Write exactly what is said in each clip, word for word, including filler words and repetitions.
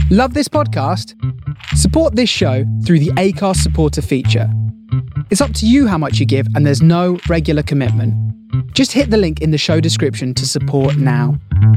Love this podcast? Support this show through the Acast supporter feature. It's up to you how much you give, and there's no regular commitment. Just hit the link in the show description to support now.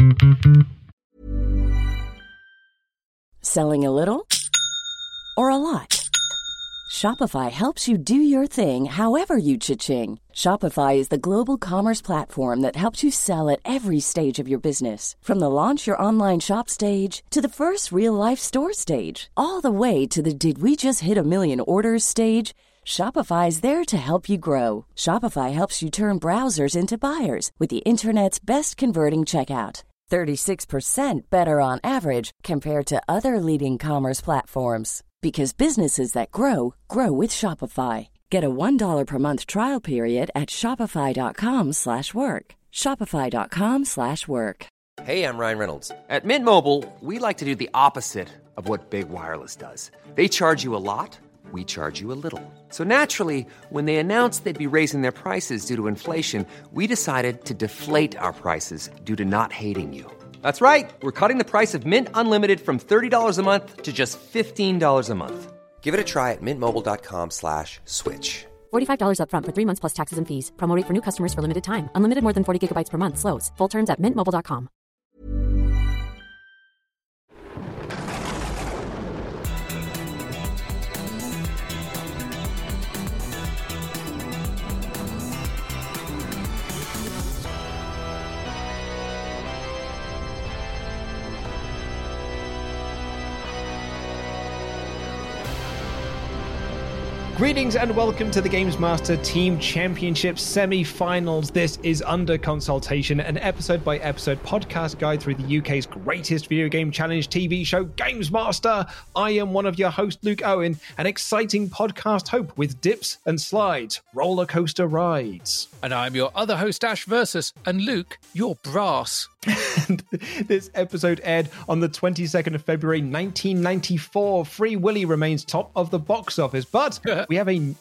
Selling a little or a lot? Shopify helps you do your thing however you cha-ching. Shopify is the global commerce platform that helps you sell at every stage of your business. From the launch your online shop stage to the first real-life store stage, all the way to the did we just hit a million orders stage. Shopify is there to help you grow. Shopify helps you turn browsers into buyers with the internet's best converting checkout. thirty-six percent better on average compared to other leading commerce platforms. Because businesses that grow, grow with Shopify. Get a one dollar per month trial period at shopify.com slash work. Shopify.com slash work. Hey, I'm Ryan Reynolds. At Mint Mobile, we like to do the opposite of what Big Wireless does. They charge you a lot, we charge you a little. So naturally, when they announced they'd be raising their prices due to inflation, we decided to deflate our prices due to not hating you. That's right. We're cutting the price of Mint Unlimited from thirty dollars a month to just fifteen dollars a month. Give it a try at mintmobile.com slash switch. forty-five dollars up front for three months plus taxes and fees. Promo rate for new customers for limited time. Unlimited more than forty gigabytes per month. Slows full terms at mint mobile dot com. Greetings and welcome to the Games Master Team Championship semi-finals. This is Under Consultation, an episode-by-episode podcast guide through the U K's greatest video game challenge T V show, Games Master. I am one of your hosts, Luke Owen, an exciting podcast hope with dips and slides, roller coaster rides. And I'm your other host, Ash Versus, and Luke, your brass. And this episode aired on the twenty-second of February nineteen ninety-four. Free Willy remains top of the box office, but we have a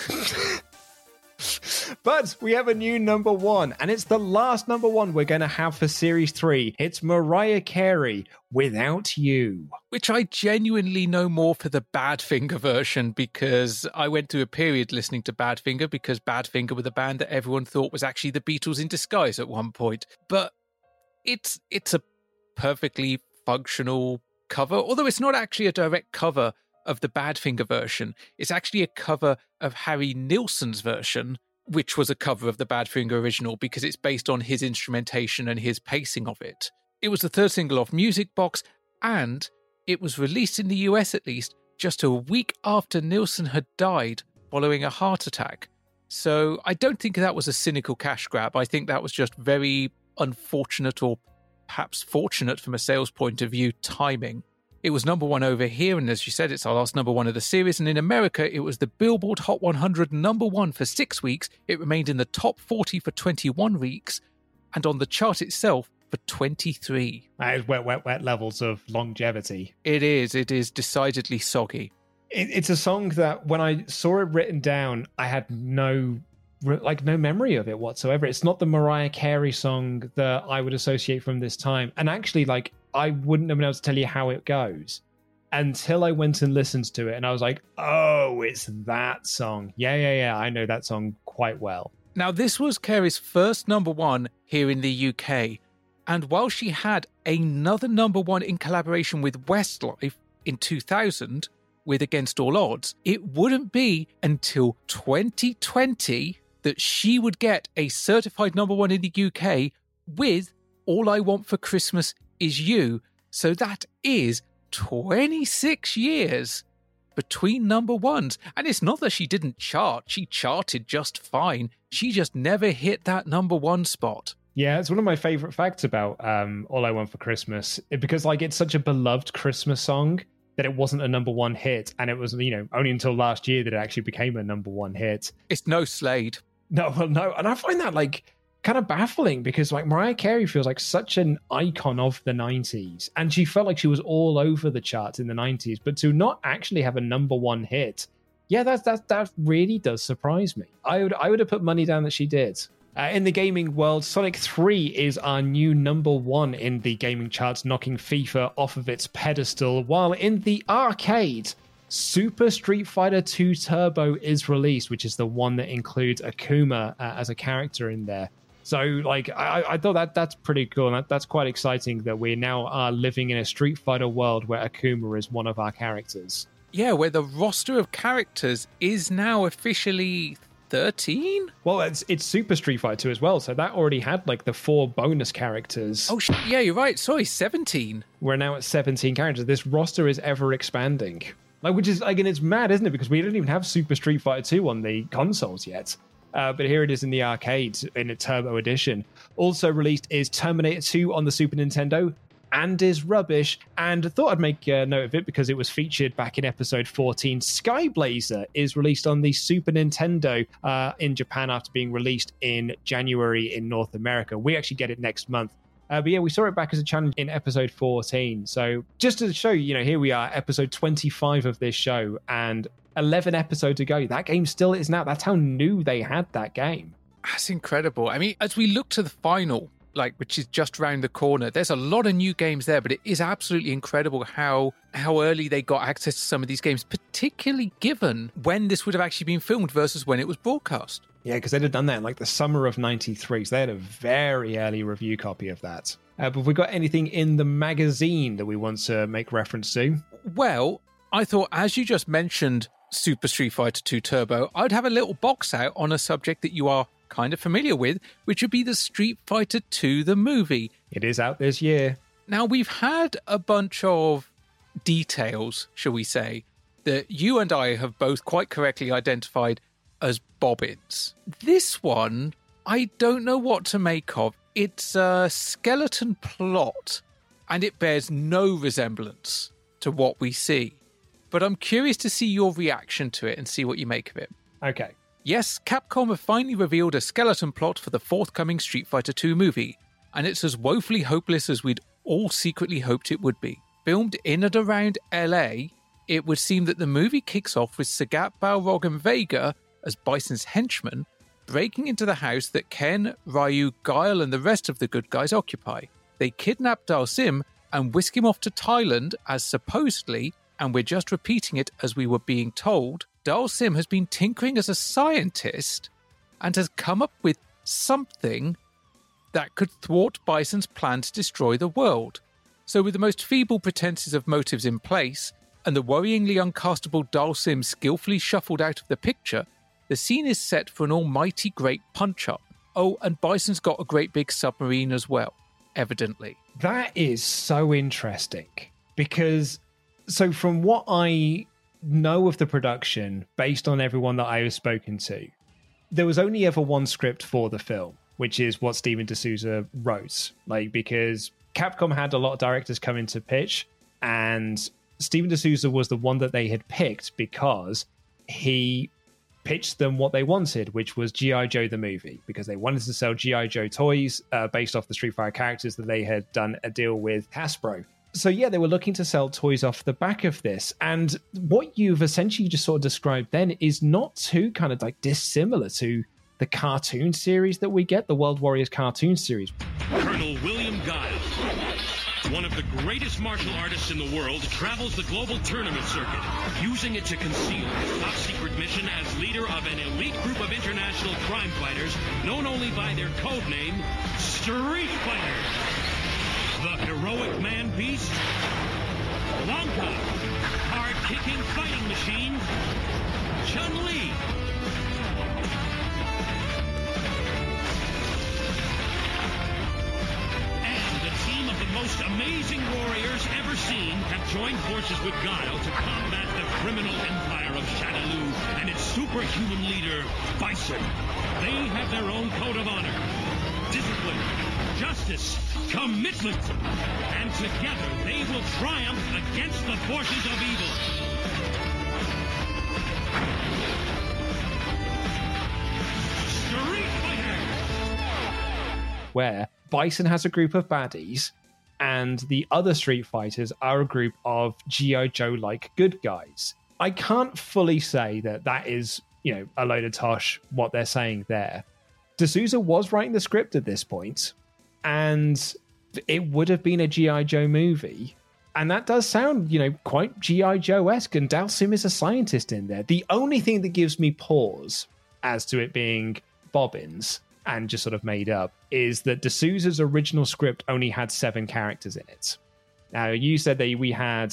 but we have a new number one, and it's the last number one we're going to have for Series three. It's Mariah Carey, Without You. Which I genuinely know more for the Badfinger version, because I went through a period listening to Badfinger because Badfinger were the band that everyone thought was actually the Beatles in disguise at one point. But It's it's a perfectly functional cover, although it's not actually a direct cover of the Badfinger version. It's actually a cover of Harry Nilsson's version, which was a cover of the Badfinger original because it's based on his instrumentation and his pacing of it. It was the third single off Music Box, and it was released in the U S at least just a week after Nilsson had died following a heart attack. So I don't think that was a cynical cash grab. I think that was just very unfortunate, or perhaps fortunate from a sales point of view, timing. It was number one over here, and as you said, it's our last number one of the series, and in America it was the Billboard Hot one hundred number one for six weeks. It remained in the top forty for twenty-one weeks, and on the chart itself for twenty-three. That is wet, wet, wet levels of longevity. It is, it is decidedly soggy. It, it's a song that when I saw it written down, I had no like no memory of it whatsoever. It's not the Mariah Carey song that I would associate from this time. And actually, like, I wouldn't have been able to tell you how it goes until I went and listened to it. And I was like, oh, it's that song. Yeah, yeah, yeah. I know that song quite well. Now, this was Carey's first number one here in the U K. And while she had another number one in collaboration with Westlife in two thousand with Against All Odds, it wouldn't be until twenty twenty that she would get a certified number one in the U K with All I Want for Christmas Is You. So that is twenty-six years between number ones. And it's not that she didn't chart. She charted just fine. She just never hit that number one spot. Yeah, it's one of my favorite facts about um, All I Want for Christmas, because like it's such a beloved Christmas song that it wasn't a number one hit. And it was, you know, only until last year that it actually became a number one hit. It's no Slade. No, well, no. And I find that like kind of baffling because like Mariah Carey feels like such an icon of the nineties. And she felt like she was all over the charts in the nineties. But to not actually have a number one hit, yeah, that, that, that really does surprise me. I would, I would have put money down that she did. Uh, in the gaming world, Sonic three is our new number one in the gaming charts, knocking FIFA off of its pedestal, while in the arcade, Super Street Fighter two Turbo is released, which is the one that includes Akuma uh, as a character in there. So, like, I, I thought that that's pretty cool, and that, that's quite exciting that we now are living in a Street Fighter world where Akuma is one of our characters. Yeah, where the roster of characters is now officially thirteen? Well, it's it's Super Street Fighter two as well, so that already had like the four bonus characters. Oh, sh- yeah, you're right. Sorry, seventeen. We're now at seventeen characters. This roster is ever expanding. Like, which is, like, and it's mad, isn't it? Because we don't even have Super Street Fighter two on the consoles yet. Uh, but here it is in the arcade in a Turbo Edition. Also released is Terminator two on the Super Nintendo, and is rubbish. And I thought I'd make a note of it because it was featured back in episode fourteen. Skyblazer is released on the Super Nintendo uh, in Japan after being released in January in North America. We actually get it next month. Uh, but yeah, we saw it back as a challenge in episode fourteen. So just to show you, you know, here we are, episode twenty-five of this show, and eleven episodes ago. That game still isn't out. That's how new they had that game. That's incredible. I mean, as we look to the final, like, which is just around the corner, there's a lot of new games there, but it is absolutely incredible how how early they got access to some of these games, particularly given when this would have actually been filmed versus when it was broadcast. Yeah, because they'd have done that in like the summer of ninety-three, so they had a very early review copy of that. Uh, but have we got anything in the magazine that we want to make reference to? Well, I thought, as you just mentioned Super Street Fighter two Turbo, I'd have a little box out on a subject that you are kind of familiar with, which would be the Street Fighter two, the movie. It is out this year. Now, we've had a bunch of details, shall we say, that you and I have both quite correctly identified as bobbins. This one, I don't know what to make of. It's a skeleton plot, and it bears no resemblance to what we see. But I'm curious to see your reaction to it and see what you make of it. Okay. Yes, Capcom have finally revealed a skeleton plot for the forthcoming Street Fighter two movie, and it's as woefully hopeless as we'd all secretly hoped it would be. Filmed in and around L A, it would seem that the movie kicks off with Sagat, Balrog and Vega as Bison's henchmen breaking into the house that Ken, Ryu, Guile and the rest of the good guys occupy. They kidnap Dhalsim and whisk him off to Thailand as supposedly, and we're just repeating it as we were being told, Dhalsim has been tinkering as a scientist and has come up with something that could thwart Bison's plan to destroy the world. So with the most feeble pretenses of motives in place, and the worryingly uncastable Dhalsim skillfully shuffled out of the picture, the scene is set for an almighty great punch-up. Oh, and Bison's got a great big submarine as well, evidently. That is so interesting, because, so from what I know of the production, based on everyone that I have spoken to, there was only ever one script for the film, which is what Steven D'Souza wrote. Like, because Capcom had a lot of directors come in to pitch, and Steven D'Souza was the one that they had picked because he pitched them what they wanted, which was G I. Joe the movie, because they wanted to sell G I. Joe toys uh, based off the Street Fighter characters that they had done a deal with Hasbro. So yeah, they were looking to sell toys off the back of this. And what you've essentially just sort of described then is not too kind of like dissimilar to the cartoon series that we get, the World Warriors cartoon series. Colonel William Guile, one of the greatest martial artists in the world, travels the global tournament circuit, using it to conceal his top-secret mission as leader of an elite group of international crime fighters known only by their code name, Street Fighter. The heroic man-beast, Blanca, hard-kicking fighting machine, Chun-Li, most amazing warriors ever seen have joined forces with Guile to combat the criminal empire of Shadaloo and its superhuman leader, Bison. They have their own code of honor, discipline, justice, commitment, and together they will triumph against the forces of evil. Street Fighter! Where Bison has a group of baddies, and the other Street Fighters are a group of G I. Joe-like good guys. I can't fully say that that is, you know, a load of tosh, what they're saying there. D'Souza was writing the script at this point, and it would have been a G I. Joe movie. And that does sound, you know, quite G I. Joe-esque, and Dhalsim is a scientist in there. The only thing that gives me pause as to it being bobbins and just sort of made up is that D'Souza's original script only had seven characters in it. Now, you said that we had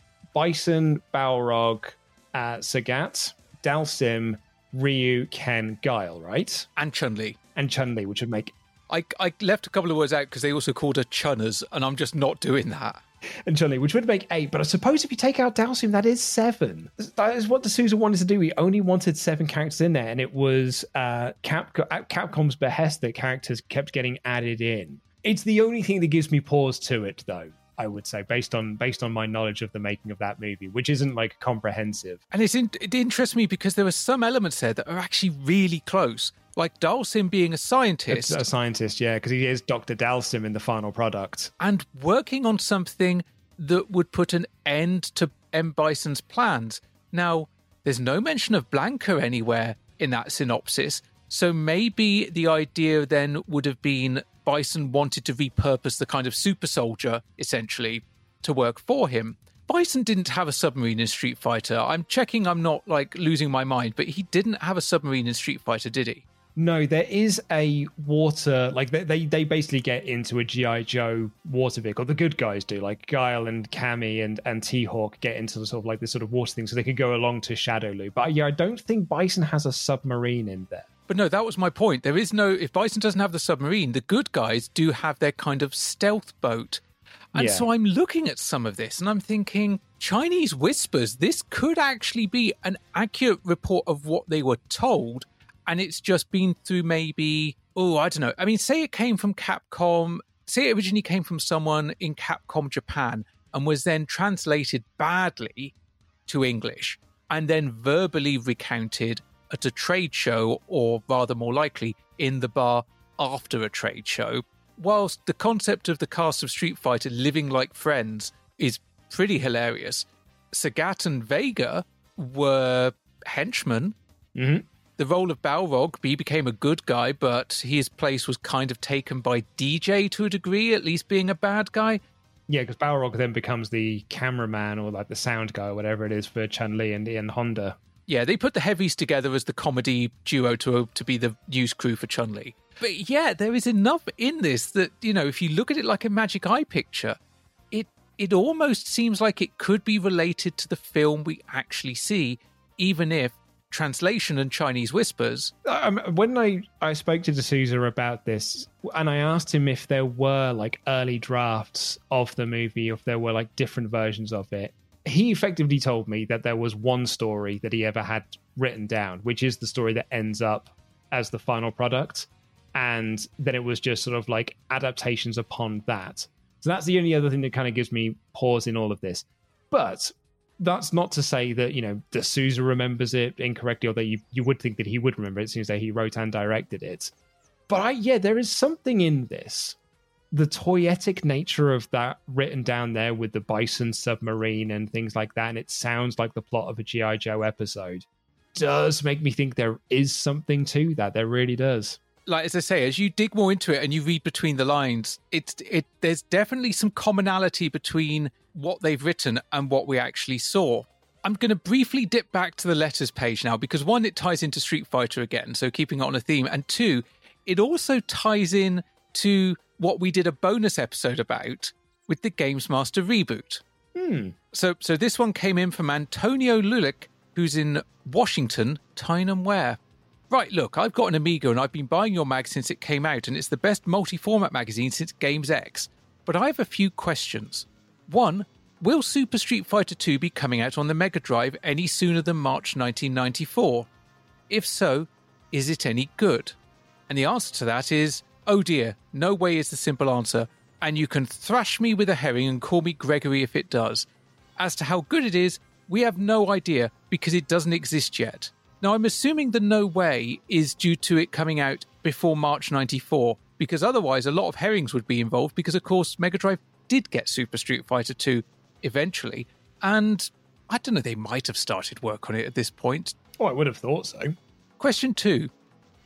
Bison, Balrog, uh, Sagat, Dhalsim, Ryu, Ken, Guile, right? And Chun-Li. And Chun-Li, which would make... I, I left a couple of words out because they also called her Chunners, and I'm just not doing that. And Chun-Li, which would make eight. But I suppose if you take out Dhalsim, that is seven. That is what D'Souza wanted to do. He only wanted seven characters in there, and it was uh, Cap- at Capcom's behest that characters kept getting added in. It's the only thing that gives me pause to it, though, I would say, based on based on my knowledge of the making of that movie, which isn't like comprehensive. And it's in, it interests me because there are some elements there that are actually really close. Like Dhalsim being a scientist. A, a scientist, yeah, because he is Doctor Dhalsim in the final product. And working on something that would put an end to M. Bison's plans. Now, there's no mention of Blanca anywhere in that synopsis, so maybe the idea then would have been Bison wanted to repurpose the kind of super soldier, essentially, to work for him. Bison didn't have a submarine in Street Fighter. I'm checking I'm not, like, losing my mind, but he didn't have a submarine in Street Fighter, did he? No, there is a water, like they, they they basically get into a G I. Joe water vehicle. The good guys do, like Guile and Cammy and, and T-Hawk get into the sort of like this sort of water thing so they could go along to Shadowloo. But yeah, I don't think Bison has a submarine in there. But no, that was my point. There is no, if Bison doesn't have the submarine, the good guys do have their kind of stealth boat. And yeah. So I'm looking at some of this and I'm thinking, Chinese Whispers, this could actually be an accurate report of what they were told. And it's just been through maybe, oh, I don't know. I mean, say it came from Capcom, say it originally came from someone in Capcom Japan and was then translated badly to English and then verbally recounted at a trade show, or rather more likely, in the bar after a trade show. Whilst the concept of the cast of Street Fighter living like friends is pretty hilarious, Sagat and Vega were henchmen. Mm-hmm. The role of Balrog, he became a good guy, but his place was kind of taken by D J to a degree, at least being a bad guy. Yeah, because Balrog then becomes the cameraman or like the sound guy or whatever it is for Chun-Li and Ian Honda. Yeah, they put the heavies together as the comedy duo to, to be the news crew for Chun-Li. But yeah, there is enough in this that, you know, if you look at it like a magic eye picture, it it almost seems like it could be related to the film we actually see, even if translation and Chinese Whispers. Um, when I, I spoke to D'Souza about this, and I asked him if there were like early drafts of the movie, if there were like different versions of it, he effectively told me that there was one story that he ever had written down, which is the story that ends up as the final product. And then it was just sort of like adaptations upon that. So that's the only other thing that kind of gives me pause in all of this. But that's not to say that, you know, D'Souza remembers it incorrectly, although you, you would think that he would remember it, since that he wrote and directed it. But I, yeah, there is something in this. The toyetic nature of that written down there with the Bison submarine and things like that, and it sounds like the plot of a G I. Joe episode, does make me think there is something to that. There really does. Like, as I say, as you dig more into it and you read between the lines, it's it there's definitely some commonality between what they've written and what we actually saw. I'm going to briefly dip back to the letters page now, because one, it ties into Street Fighter again, so keeping it on a theme, and two, it also ties in to what we did a bonus episode about with the Games Master reboot. Hmm. So, so this one came in from Antonio Lulick, who's in Washington, Tynan Ware. Right, look, I've got an Amiga and I've been buying your mag since it came out, and it's the best multi-format magazine since Games X. But I have a few questions. One, will Super Street Fighter two be coming out on the Mega Drive any sooner than March nineteen ninety-four? If so, is it any good? And the answer to that is, oh dear, no way is the simple answer, and you can thrash me with a herring and call me Gregory if it does. As to how good it is, we have no idea because it doesn't exist yet. Now, I'm assuming the no way is due to it coming out before March ninety-four, because otherwise a lot of herrings would be involved, because of course Mega Drive did get Super Street Fighter two eventually, and I don't know, they might have started work on it at this point. Oh, I would have thought so. Question two.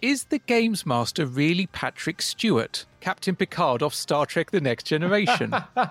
is the Games Master really Patrick Stewart, Captain Picard off Star Trek The Next Generation?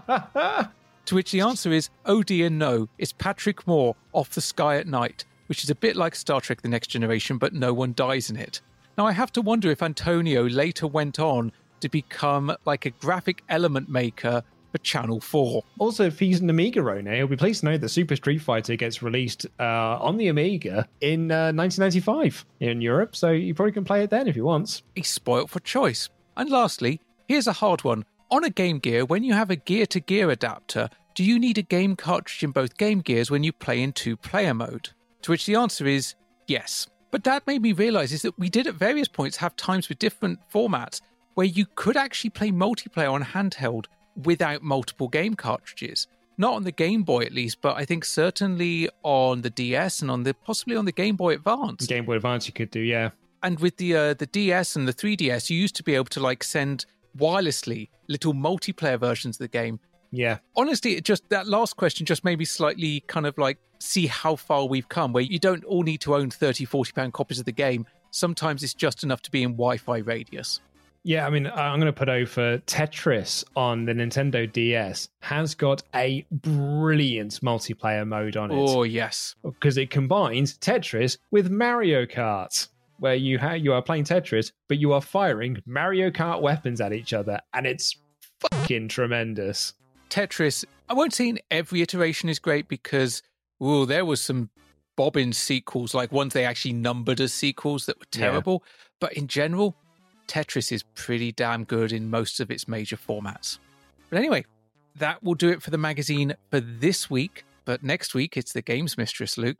To which the answer is, oh dear no, it's Patrick Moore off The Sky at Night, which is a bit like Star Trek The Next Generation, but no one dies in it. Now, I have to wonder if Antonio later went on to become like a graphic element maker for Channel four. Also, if he's an Amiga owner, he'll be pleased to know that Super Street Fighter gets released uh, on the Amiga in uh, nineteen ninety-five in Europe, so you probably can play it then if he wants. He's spoilt for choice. And lastly, here's a hard one. On a Game Gear, when you have a gear-to-gear adapter, do you need a game cartridge in both Game Gears when you play in two-player mode? To which the answer is yes. But that made me realise is that we did at various points have times with different formats where you could actually play multiplayer on handheld without multiple game cartridges. Not on the Game Boy at least, but I think certainly on the D S and on the possibly on the Game Boy Advance. Game Boy Advance you could do, yeah. And with the uh, the D S and the three D S, you used to be able to like send wirelessly little multiplayer versions of the game. Yeah. Honestly, it just that last question just made me slightly kind of like see how far we've come, where you don't all need to own thirty, forty pound copies of the game. Sometimes it's just enough to be in Wi-Fi radius. Yeah, I mean, I'm going to put over Tetris on the Nintendo D S has got a brilliant multiplayer mode on it. Oh, yes. Because it combines Tetris with Mario Kart, where you ha- you are playing Tetris, but you are firing Mario Kart weapons at each other, and it's fucking tremendous. Tetris, I won't say in every iteration is great because, ooh, there was some bobbin sequels, like ones they actually numbered as sequels that were terrible. Yeah. But in general, Tetris is pretty damn good in most of its major formats. But anyway, that will do it for the magazine for this week. But next week, it's the Games Mistress, Luke.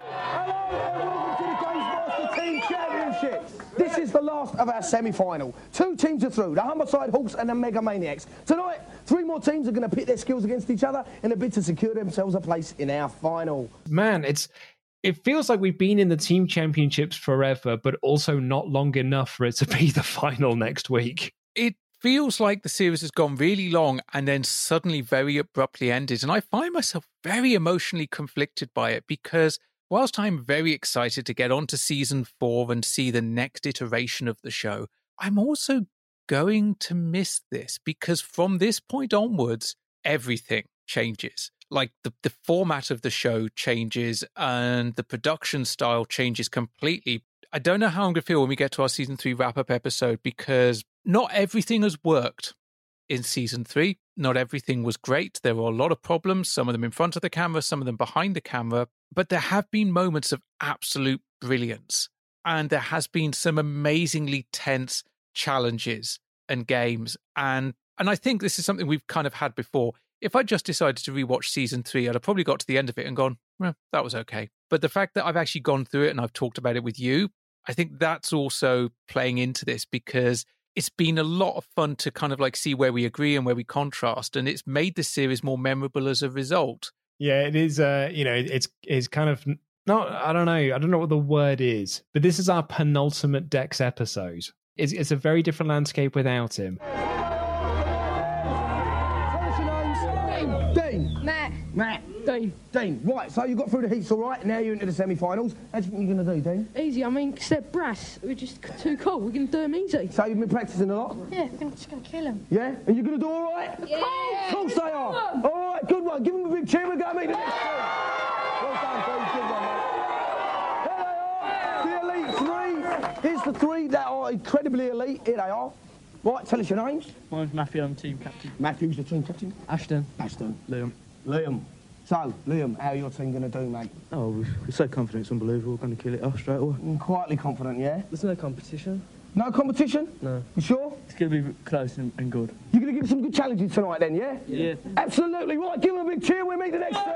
Hello, welcome to the Games Master Team Championship. This is the last of our semi-final. Two teams are through, the Humberside Hawks and the Mega Maniacs. Tonight, three more teams are going to pit their skills against each other in a bid to secure themselves a place in our final. Man, it's... It feels like we've been in the team championships forever, but also not long enough for it to be the final next week. It feels like the series has gone really long and then suddenly very abruptly ended. And I find myself very emotionally conflicted by it because whilst I'm very excited to get on to season four and see the next iteration of the show, I'm also going to miss this because from this point onwards, everything changes. Like the, the format of the show changes and the production style changes completely. I don't know how I'm going to feel when we get to our season three wrap-up episode because not everything has worked in season three. Not everything was great. There were a lot of problems, some of them in front of the camera, some of them behind the camera. But there have been moments of absolute brilliance. And there has been some amazingly tense challenges and games. And, and I think this is something we've kind of had before. If I just decided to rewatch season three, I'd have probably got to the end of it and gone, well, that was okay. But the fact that I've actually gone through it and I've talked about it with you, I think that's also playing into this because it's been a lot of fun to kind of like see where we agree and where we contrast. And it's made the series more memorable as a result. Yeah, it is, uh, you know, it's, it's kind of, not, I don't know, I don't know what the word is, but this is our penultimate Dex episode. It's, it's a very different landscape without him. Matt. Matt. Dean. Dean. Right, so you got through the heats all right, now you're into the semi-finals. How do you think you're going to do, Dean? Easy, I mean, because they're brass. We're just too cool. We're going to do them easy. So you've been practising a lot? Yeah, we're gonna, just going to kill them. Yeah? And you're going to do all right? Yeah. Of course they are. All right, good one. Give them a big cheer. We're going to meet the next team. Well done, Dean. Good one, mate. Here they are, the Elite Three. Here's the three that are incredibly elite. Here they are. Right, tell us your names. My name's Matthew, I'm team captain. Matthew's the team captain. Ashton. Ashton. Liam. Liam. So, Liam, how are your team going to do, mate? Oh, we're so confident, it's unbelievable. We're going to kill it off straight away. I'm quietly confident, yeah? There's no competition. No competition? No. You sure? It's going to be close and, and good. You're going to give some good challenges tonight then, yeah? Yeah. Absolutely. Right, give them a big cheer. We'll meet the next team.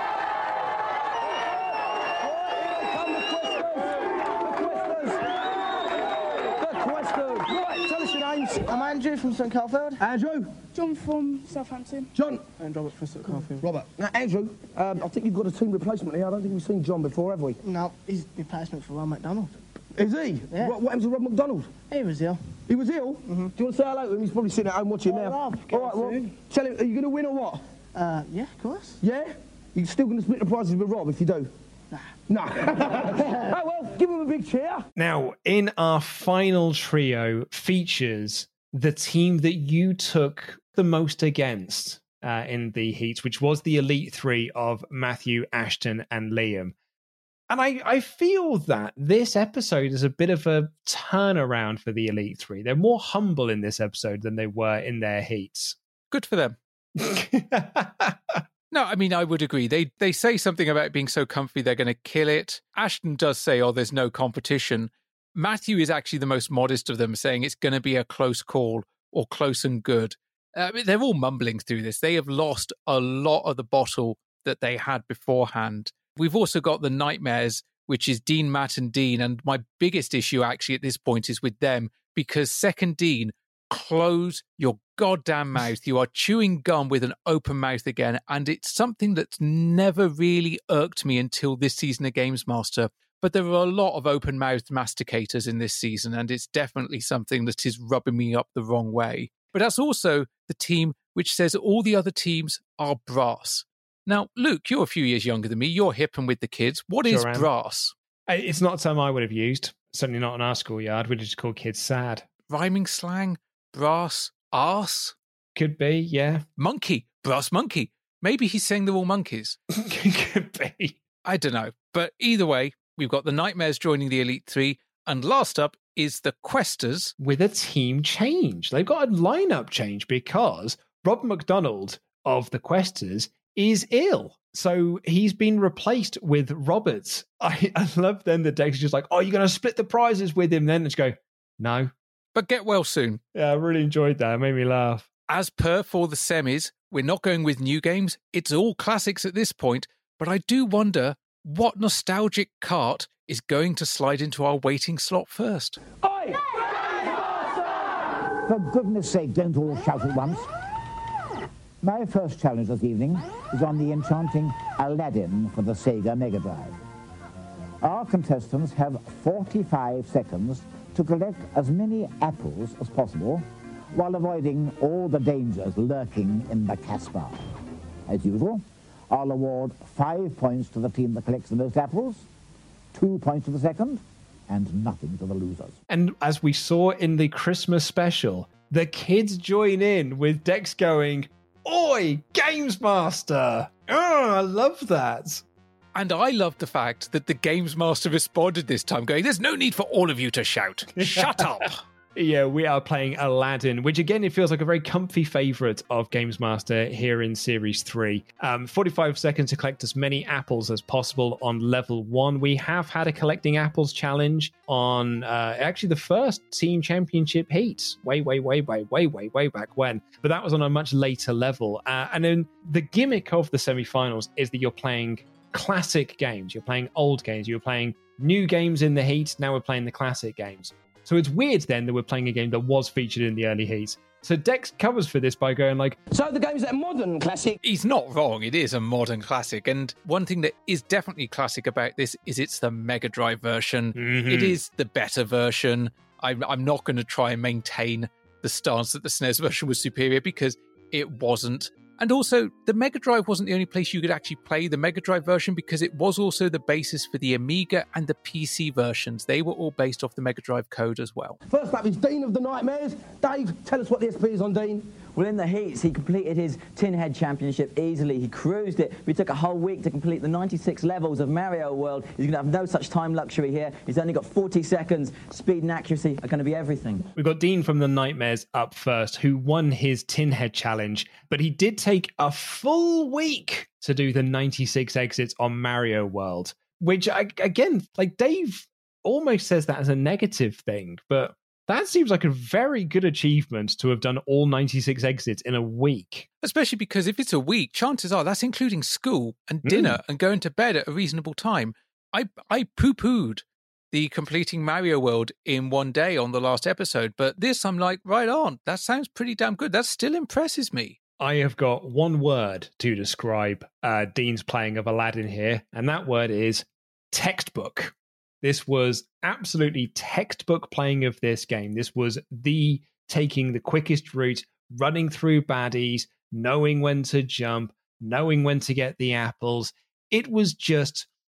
I'm Andrew from St Carfield. Andrew. John from Southampton. John. And Robert from St Carfield. Robert. Now, Andrew, um, I think you've got a team replacement here. I don't think we've seen John before, have we? No, he's replacement for Ron McDonald. Is he? Yeah. What, what happened to Rob McDonald? He was ill. He was ill? Mm-hmm. Do you want to say hello to him? He's probably sitting at home watching Oh, now. Rob, All right, well, soon. tell him, are you going to win or what? Uh, yeah, of course. Yeah? You're still going to split the prizes with Rob if you do? No. Oh, well, give him a big cheer. Now, in our final trio features the team that you took the most against uh, in the heats, which was the Elite Three of Matthew, Ashton, and Liam. And I, I feel that this episode is a bit of a turnaround for the Elite Three. They're more humble in this episode than they were in their heats. Good for them. No, I mean, I would agree. They they say something about being so comfy they're going to kill it. Ashton does say, oh, there's no competition. Matthew is actually the most modest of them, saying it's going to be a close call or close and good. I mean, they're all mumbling through this. They have lost a lot of the bottle that they had beforehand. We've also got the Nightmares, which is Dean, Matt, and Dean. And my biggest issue actually at this point is with them, because second Dean, close your goddamn mouth. You are chewing gum with an open mouth again. And it's something that's never really irked me until this season of Games Master. But there are a lot of open-mouthed masticators in this season, and it's definitely something that is rubbing me up the wrong way. But that's also the team which says all the other teams are brass. Now, Luke, you're a few years younger than me. You're hip and with the kids. What is Sure am. brass? It's not something I would have used. Certainly not in our schoolyard. We'd just call kids sad. Rhyming slang? Brass? Arse? Could be, yeah. Monkey? Brass monkey? Maybe he's saying they're all monkeys. Could be. I don't know. But either way, we've got the Nightmares joining the Elite Three. And last up is the Questers. With a team change. They've got a lineup change because Rob McDonald of the Questers is ill. So he's been replaced with Roberts. I, I love then the Dex just like, oh, you're going to split the prizes with him then? And just go, no. But get well soon. Yeah, I really enjoyed that. It made me laugh. As per for the semis, we're not going with new games. It's all classics at this point. But I do wonder what nostalgic cart is going to slide into our waiting slot first. Oi! For goodness sake, don't all shout at once. My first challenge this evening is on the enchanting Aladdin for the Sega Mega Drive. Our contestants have forty-five seconds to collect as many apples as possible while avoiding all the dangers lurking in the Casbah. As usual, I'll award five points to the team that collects the most apples, two points to the second, and nothing to the losers. And as we saw in the Christmas special, the kids join in with Dex going, oi, Games Master! Oh, I love that. And I love the fact that the Games Master responded this time going, there's no need for all of you to shout. Shut up. Yeah, we are playing Aladdin, which again, it feels like a very comfy favourite of Games Master here in Series three. Um, forty-five seconds to collect as many apples as possible on level one. We have had a collecting apples challenge on uh, actually the first Team Championship heat, way, way, way, way, way, way, way back when. But that was on a much later level. Uh, and then the gimmick of the semi-finals is that you're playing classic games. You're playing old games. You're playing new games in the heat. Now we're playing the classic games. So it's weird then that we're playing a game that was featured in the early heats. So Dex covers for this by going like, so the game's a modern classic. He's not wrong. It is a modern classic. And one thing that is definitely classic about this is it's the Mega Drive version. Mm-hmm. It is the better version. I'm, I'm not going to try and maintain the stance that the S N E S version was superior because it wasn't. And also, the Mega Drive wasn't the only place you could actually play the Mega Drive version because it was also the basis for the Amiga and the P C versions. They were all based off the Mega Drive code as well. First up is Dean of the Nightmares. Dave, tell us what the S P is on Dean. Well, in the heats, he completed his Tin Head Championship easily. He cruised it. We took a whole week to complete the ninety-six levels of Mario World. He's going to have no such time luxury here. He's only got forty seconds. Speed and accuracy are going to be everything. We've got Dean from the Nightmares up first, who won his Tin Head Challenge, but he did take a full week to do the ninety-six exits on Mario World, which, again, like Dave almost says that as a negative thing, but that seems like a very good achievement to have done all ninety-six exits in a week. Especially because if it's a week, chances are that's including school and dinner Mm. and going to bed at a reasonable time. I I poo-pooed the completing Mario World in one day on the last episode, but this I'm like, right on. That sounds pretty damn good. That still impresses me. I have got one word to describe uh, Dean's playing of Aladdin here, and that word is textbook. This was absolutely textbook playing of this game. This was the taking the quickest route, running through baddies, knowing when to jump, knowing when to get the apples. It was just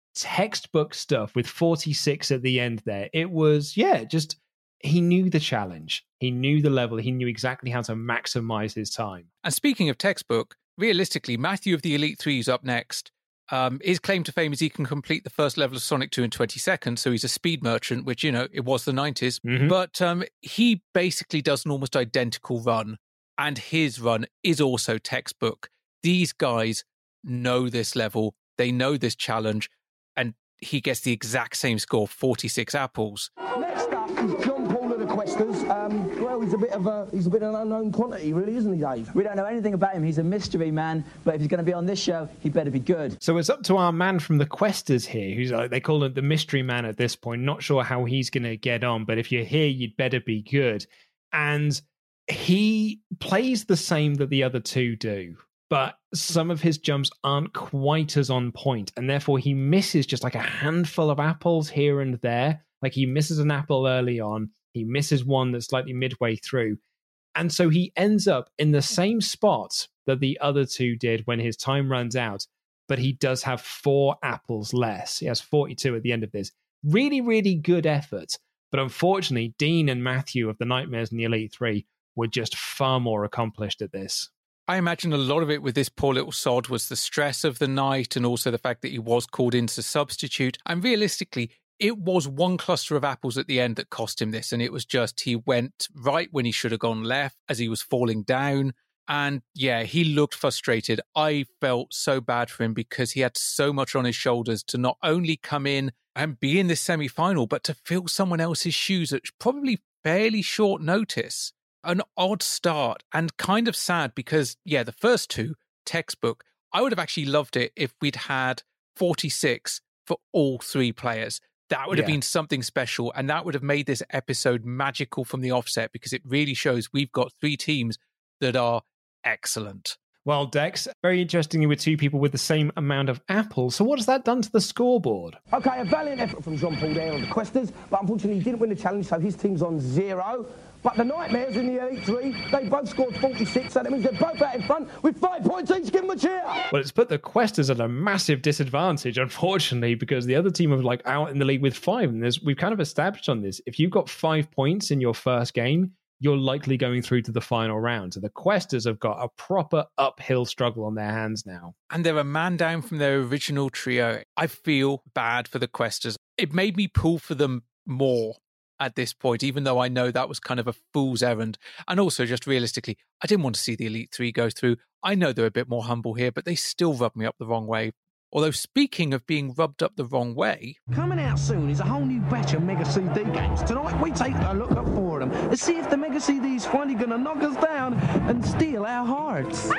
textbook stuff with forty-six at the end there. It was, yeah, just he knew the challenge. He knew the level. He knew exactly how to maximize his time. And speaking of textbook, realistically, Matthew of the Elite Three is up next. Um, his claim to fame is he can complete the first level of Sonic two in twenty seconds, so he's a speed merchant, which, you know, it was the nineties. Mm-hmm. But um, he basically does an almost identical run, and his run is also textbook. These guys know this level, they know this challenge, and he gets the exact same score, forty-six apples. Next up is John Paul of the Questers. Um, well, he's a bit of a he's a bit of an unknown quantity, really, isn't he, Dave? We don't know anything about him. He's a mystery man, but if he's going to be on this show, he better be good. So it's up to our man from the Questers here, who's like, they call him the mystery man at this point. Not sure how he's going to get on, but if you're here, you'd better be good. And he plays the same that the other two do, but some of his jumps aren't quite as on point, and therefore he misses just like a handful of apples here and there. Like he misses an apple early on, he misses one that's slightly midway through, and so he ends up in the same spot that the other two did when his time runs out, but he does have four apples less. He has forty-two at the end of this. Really, really good effort, but unfortunately, Dean and Matthew of the Nightmares and the Elite Three were just far more accomplished at this. I imagine a lot of it with this poor little sod was the stress of the night and also the fact that he was called in to substitute. And realistically, it was one cluster of apples at the end that cost him this. And it was just he went right when he should have gone left as he was falling down. And yeah, he looked frustrated. I felt so bad for him because he had so much on his shoulders to not only come in and be in this semi-final, but to fill someone else's shoes at probably fairly short notice. An odd start and kind of sad because, yeah, the first two, textbook, I would have actually loved it if we'd had forty-six for all three players. That would have Yeah. been something special, and that would have made this episode magical from the offset because it really shows we've got three teams that are excellent. Well, Dex, very interestingly with two people with the same amount of apples. So what has that done to the scoreboard? Okay, a valiant effort from John Paul there on the Questers, but unfortunately he didn't win the challenge, so his team's on zero. But the Nightmares in the Elite Three, they both scored forty-six, so that means they're both out in front with five points each. Give them a cheer! Well, it's put the Questers at a massive disadvantage, unfortunately, because the other team are like out in the league with five. And there's, we've kind of established on this. If you've got five points in your first game, you're likely going through to the final round. So the Questers have got a proper uphill struggle on their hands now. And they're a man down from their original trio. I feel bad for the Questers. It made me pull for them more at this point, even though I know that was kind of a fool's errand. And also, just realistically, I didn't want to see the Elite Three go through. I know they're a bit more humble here, but they still rubbed me up the wrong way. Although, speaking of being rubbed up the wrong way... Coming out soon is a whole new batch of Mega C D games. Tonight, we take a look at four of them to see if the Mega C D is finally going to knock us down and steal our hearts.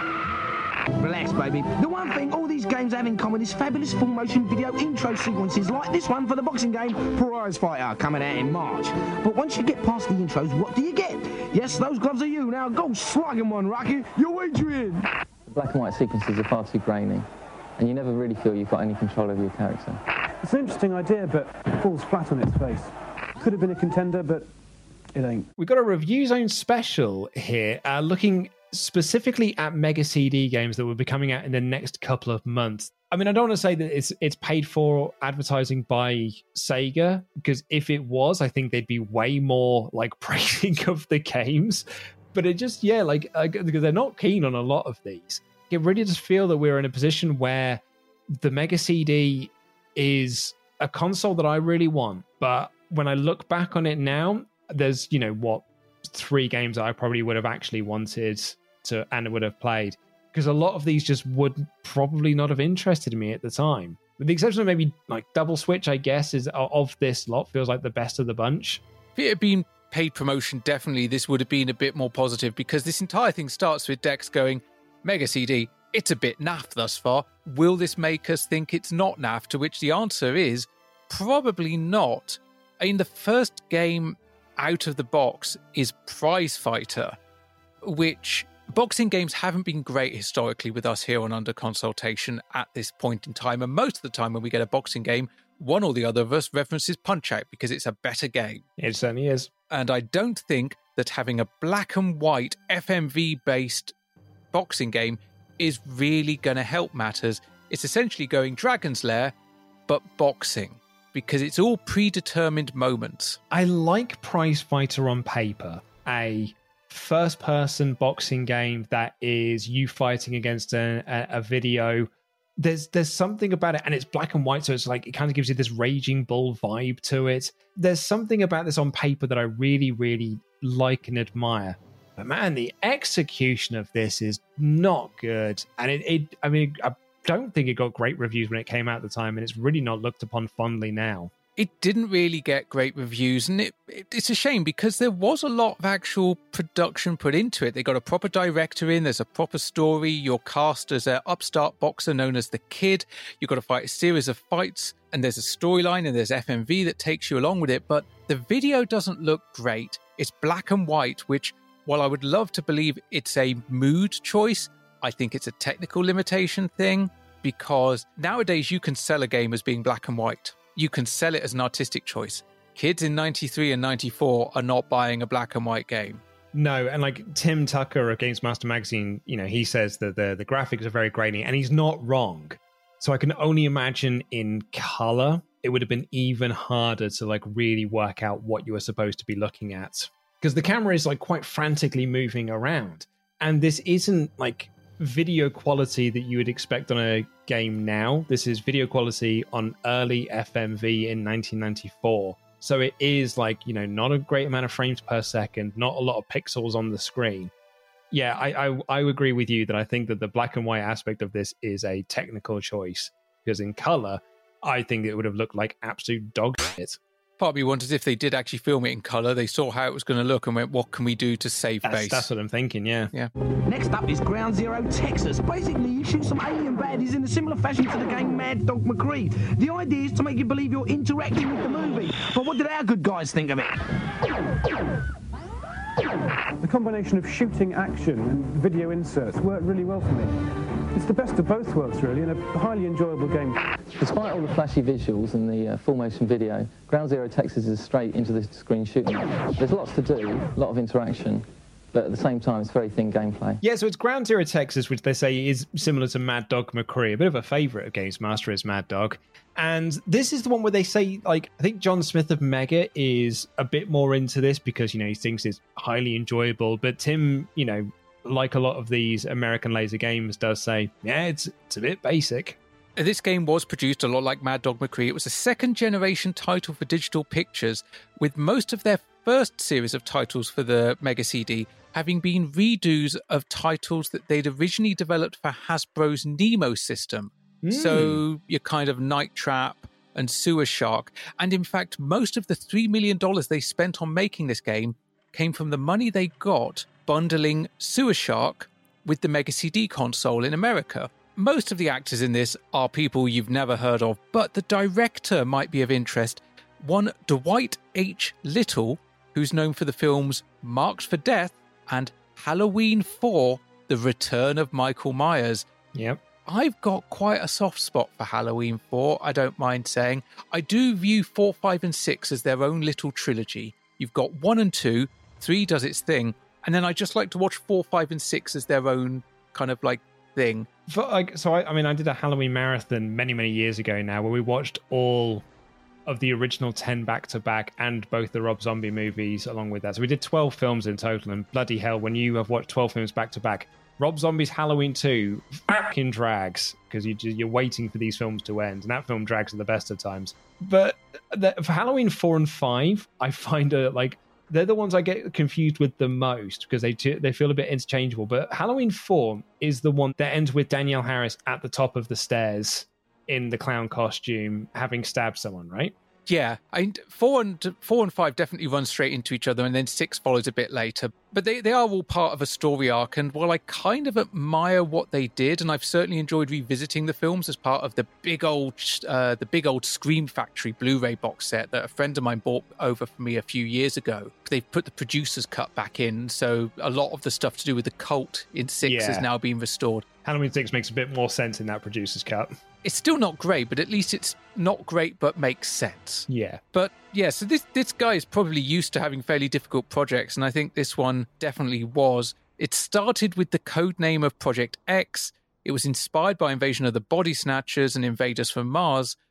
Relax, baby. The one thing all these games have in common is fabulous full-motion video intro sequences like this one for the boxing game Prize Fighter, coming out in March. But once you get past the intros, what do you get? Yes, those gloves are you. Now go slugging one, Rocky. You're Adrian. The black and white sequences are far too grainy, and you never really feel you've got any control over your character. It's an interesting idea, but it falls flat on its face. Could have been a contender, but it ain't. We've got a review zone special here, uh, looking specifically at Mega C D games that will be coming out in the next couple of months. I mean, I don't want to say that it's it's paid for advertising by Sega, because if it was, I think they'd be way more like praising of the games. But it just, yeah, like, uh, because they're not keen on a lot of these. It really does feel that we're in a position where the Mega C D is a console that I really want. But when I look back on it now, there's, you know, what, three games that I probably would have actually wanted to and would have played. Because a lot of these just would probably not have interested me at the time. With the exception of maybe like Double Switch, I guess, is of this lot, feels like the best of the bunch. If it had been paid promotion, definitely this would have been a bit more positive, because this entire thing starts with Dex going, Mega C D, it's a bit naff thus far. Will this make us think it's not naff? To which the answer is probably not. I mean, the first game out of the box is Prize Fighter, which boxing games haven't been great historically with us here on Under Consultation at this point in time. And most of the time when we get a boxing game, one or the other of us references Punch-Out because it's a better game. It certainly is. And I don't think that having a black and white F M V-based boxing game is really going to help matters. It's essentially going Dragon's Lair, but boxing, because it's all predetermined moments. I like Prize Fighter on paper, a first-person boxing game that is you fighting against a, a, a video. There's there's something about it, and it's black and white, so it's like it kind of gives you this Raging Bull vibe to it. There's something about this on paper that I really, really like and admire. But man, the execution of this is not good, and it, it I mean, I don't think it got great reviews when it came out at the time, and it's really not looked upon fondly now. It didn't really get great reviews, and it, it, it's a shame because there was a lot of actual production put into it. They got a proper director in, there's a proper story, you're cast as an upstart boxer known as the Kid, you've got to fight a series of fights, and there's a storyline, and there's F M V that takes you along with it, but the video doesn't look great. It's black and white, which, while I would love to believe it's a mood choice, I think it's a technical limitation thing, because nowadays you can sell a game as being black and white. You can sell it as an artistic choice. Kids in ninety-three and ninety-four are not buying a black and white game. No, and like Tim Tucker of Games Master Magazine, you know, he says that the, the graphics are very grainy, and he's not wrong. So I can only imagine in color, it would have been even harder to like really work out what you were supposed to be looking at. Because the camera is like quite frantically moving around. And this isn't like video quality that you would expect on a game now. This is video quality on early F M V in nineteen ninety-four. So it is like, you know, not a great amount of frames per second, not a lot of pixels on the screen. Yeah, I, I, I agree with you that I think that the black and white aspect of this is a technical choice. Because in color, I think it would have looked like absolute dog shit. Part of me wonders if they did actually film it in colour, they saw how it was going to look and went, what can we do to save That's, face? that's what I'm thinking, yeah. Yeah. Next up is Ground Zero Texas. Basically, you shoot some alien baddies in a similar fashion to the game Mad Dog McCree. The idea is to make you believe you're interacting with the movie. But what did our good guys think of it? The combination of shooting action and video inserts worked really well for me. It's the best of both worlds, really, and a highly enjoyable game. Despite all the flashy visuals and the uh, full motion video, Ground Zero Texas is straight into the screen shooting. There's lots to do, a lot of interaction, but at the same time, it's very thin gameplay. Yeah, so it's Ground Zero Texas, which they say is similar to Mad Dog McCree. A bit of a favourite of Games Master is Mad Dog. And this is the one where they say, like, I think John Smith of Mega is a bit more into this because, you know, he thinks it's highly enjoyable. But Tim, you know, like a lot of these American laser games, does say, yeah, it's it's a bit basic. This game was produced a lot like Mad Dog McCree. It was a second-generation title for Digital Pictures, with most of their first series of titles for the Mega C D having been redos of titles that they'd originally developed for Hasbro's Nemo system. Mm. So your kind of Night Trap and Sewer Shark. And in fact, most of the three million dollars they spent on making this game came from the money they got bundling Sewer Shark with the Mega C D console in America. Most of the actors in this are people you've never heard of, but the director might be of interest. One Dwight H. Little, who's known for the films Marked for Death and Halloween four, The Return of Michael Myers. Yep. I've got quite a soft spot for Halloween four, I don't mind saying. I do view four, five and six as their own little trilogy. You've got one and two, three does its thing, and then I just like to watch four, five and six as their own kind of like thing. For, like, so I, I mean, I did a Halloween marathon many, many years ago now where we watched all of the original ten back-to-back and both the Rob Zombie movies along with that. So we did twelve films in total, and bloody hell, when you have watched twelve films back-to-back, Rob Zombie's Halloween two fucking drags because you, you're waiting for these films to end, and that film drags at the best of times. But the, for Halloween four and five, I find it like they're the ones I get confused with the most because they they feel a bit interchangeable. But Halloween four is the one that ends with Danielle Harris at the top of the stairs in the clown costume having stabbed someone, right? Yeah, I, four and four and five definitely run straight into each other, and then six follows a bit later. But they, they are all part of a story arc, and while I kind of admire what they did, and I've certainly enjoyed revisiting the films as part of the big old uh, the big old Scream Factory Blu-ray box set that a friend of mine bought over for me a few years ago. They've put the producer's cut back in, so a lot of the stuff to do with the cult in six Yeah. has now been restored. Halloween six makes a bit more sense in that producer's cut. It's still not great, but at least it's not great but makes sense. Yeah. But yeah, so this this guy is probably used to having fairly difficult projects, and I think this one definitely was. It started with the code name of Project X. It was inspired by Invasion of the Body Snatchers and Invaders from Mars,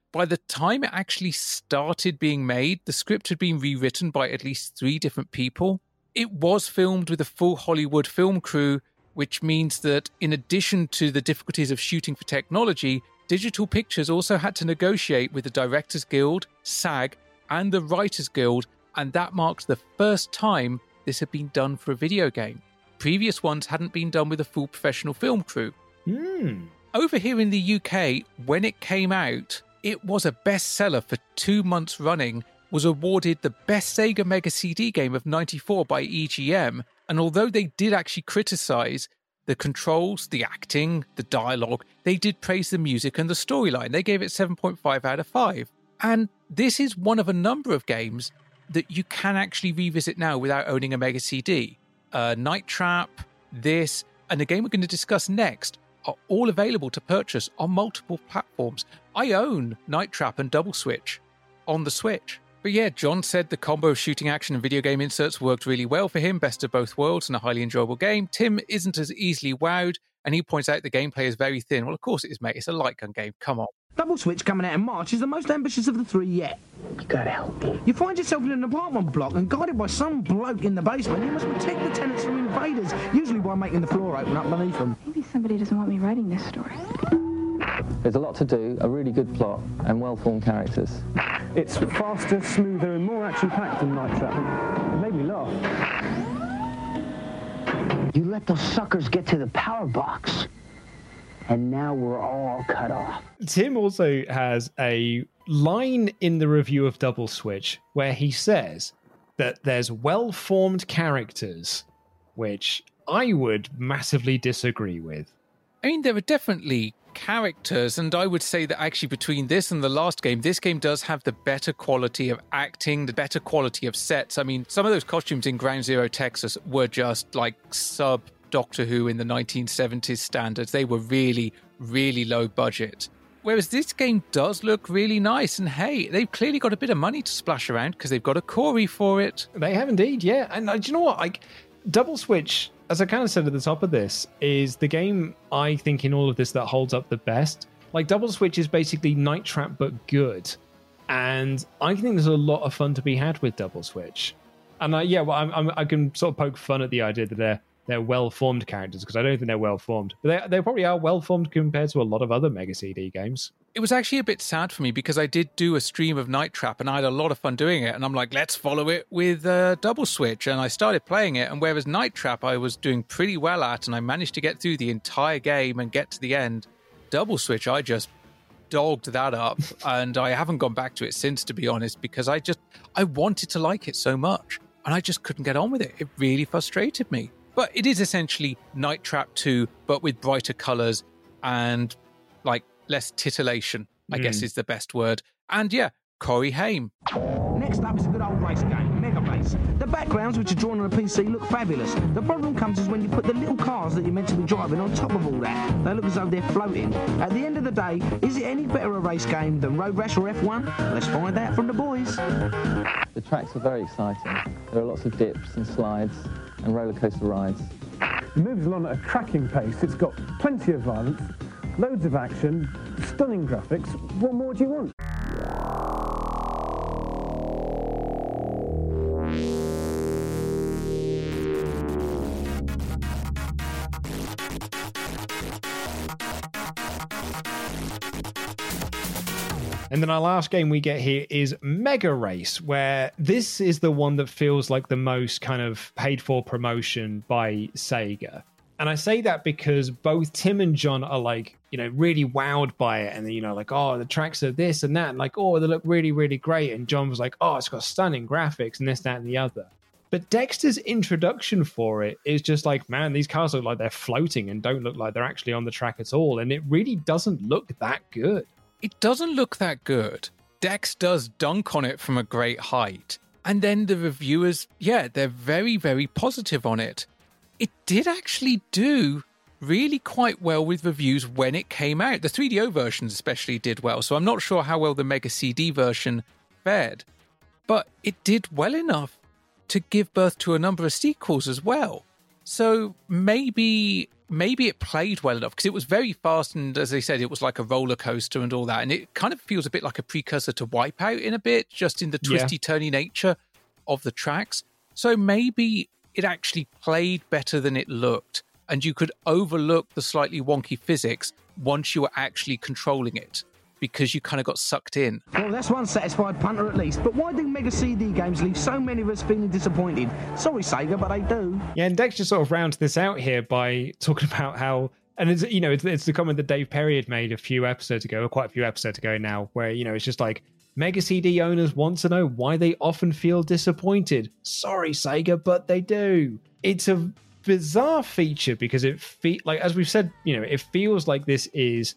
by the time it actually started being made, the script had been rewritten by at least three different people. It was filmed with a full Hollywood film crew, which means that in addition to the difficulties of shooting for technology, Digital Pictures also had to negotiate with the Directors Guild, SAG, and the Writers Guild, and that marks the first time this had been done for a video game. Previous ones hadn't been done with a full professional film crew. Hmm. Over here in the U K, when it came out, it was a bestseller for two months running, was awarded the Best Sega Mega C D Game of ninety-four by E G M, and although they did actually criticise the controls, the acting, the dialogue, they did praise the music and the storyline. They gave it seven point five out of five. And this is one of a number of games that you can actually revisit now without owning a Mega C D. Uh, Night Trap, this, and the game we're going to discuss next are all available to purchase on multiple platforms. I own Night Trap and Double Switch on the Switch. But yeah, John said the combo of shooting action and video game inserts worked really well for him, best of both worlds and a highly enjoyable game. Tim isn't as easily wowed, and he points out the gameplay is very thin. Well, of course it is, mate. It's a light gun game. Come on. Double Switch coming out in March is the most ambitious of the three yet. You gotta help me. You find yourself in an apartment block and guided by some bloke in the basement. You must protect the tenants from invaders, usually by making the floor open up beneath them. Maybe somebody doesn't want me writing this story. There's a lot to do, a really good plot, and well-formed characters. It's faster, smoother, and more action-packed than Night Trap. It made me laugh. You let those suckers get to the power box, and now we're all cut off. Tim also has a line in the review of Double Switch where he says that there's well-formed characters, which I would massively disagree with. I mean, there are definitely characters, and I would say that actually between this and the last game, this game does have the better quality of acting, the better quality of sets. I mean, some of those costumes in Ground Zero Texas were just like sub Doctor Who in the nineteen seventies standards. They were really, really low budget. Whereas this game does look really nice, and hey, they've clearly got a bit of money to splash around because they've got a Corey for it. They have indeed, yeah. And uh, do you know what? Like, Double Switch, as I kind of said at the top of this, is the game I think in all of this that holds up the best. Like, Double Switch is basically Night Trap but good, and I think there's a lot of fun to be had with Double Switch. And uh, yeah, well, I'm, I'm, I can sort of poke fun at the idea that they're they're well-formed characters, because I don't think they're well-formed. But they, they probably are well-formed compared to a lot of other Mega C D games. It was actually a bit sad for me because I did do a stream of Night Trap and I had a lot of fun doing it. And I'm like, let's follow it with uh, Double Switch. And I started playing it. And whereas Night Trap I was doing pretty well at, and I managed to get through the entire game and get to the end, Double Switch, I just dogged that up. And I haven't gone back to it since, to be honest, because I just, I wanted to like it so much. And I just couldn't get on with it. It really frustrated me. But it is essentially Night Trap two, but with brighter colours and like less titillation, I mm. guess is the best word. And yeah, Corey Haim. Next up is a good old race game, Mega Race. The backgrounds, which are drawn on a P C, look fabulous. The problem comes is when you put the little cars that you're meant to be driving on top of all that. They look as though they're floating. At the end of the day, is it any better a race game than Road Rash or F one? Let's find out from the boys. The tracks are very exciting. There are lots of dips and slides and roller coaster rides. It moves along at a cracking pace. It's got plenty of violence, loads of action, stunning graphics. What more do you want? And then our last game we get here is Mega Race, where this is the one that feels like the most kind of paid for promotion by Sega. And I say that because both Tim and John are like, you know, really wowed by it. And, you know, like, oh, the tracks are this and that. And like, oh, they look really, really great. And John was like, oh, it's got stunning graphics and this, that, and the other. But Dexter's introduction for it is just like, man, these cars look like they're floating and don't look like they're actually on the track at all. And it really doesn't look that good. It doesn't look that good. Dex does dunk on it from a great height. And then the reviewers, yeah, they're very, very positive on it. It did actually do really quite well with reviews when it came out. The three D O versions especially did well, so I'm not sure how well the Mega C D version fared. But it did well enough to give birth to a number of sequels as well. So maybe maybe it played well enough because it was very fast. And as they said, it was like a roller coaster and all that. And it kind of feels a bit like a precursor to Wipeout in a bit, just in the twisty, yeah. turny nature of the tracks. So maybe it actually played better than it looked. And you could overlook the slightly wonky physics once you were actually controlling it, because you kind of got sucked in. Well, that's one satisfied punter at least. But why do Mega C D games leave so many of us feeling disappointed? Sorry, Sega, but they do. Yeah, and Dex just sort of rounds this out here by talking about how, and it's, you know, it's, it's the comment that Dave Perry had made a few episodes ago, or quite a few episodes ago now, where, you know, it's just like, Mega C D owners want to know why they often feel disappointed. Sorry, Sega, but they do. It's a bizarre feature because it fe- like as we've said, you know, it feels like this is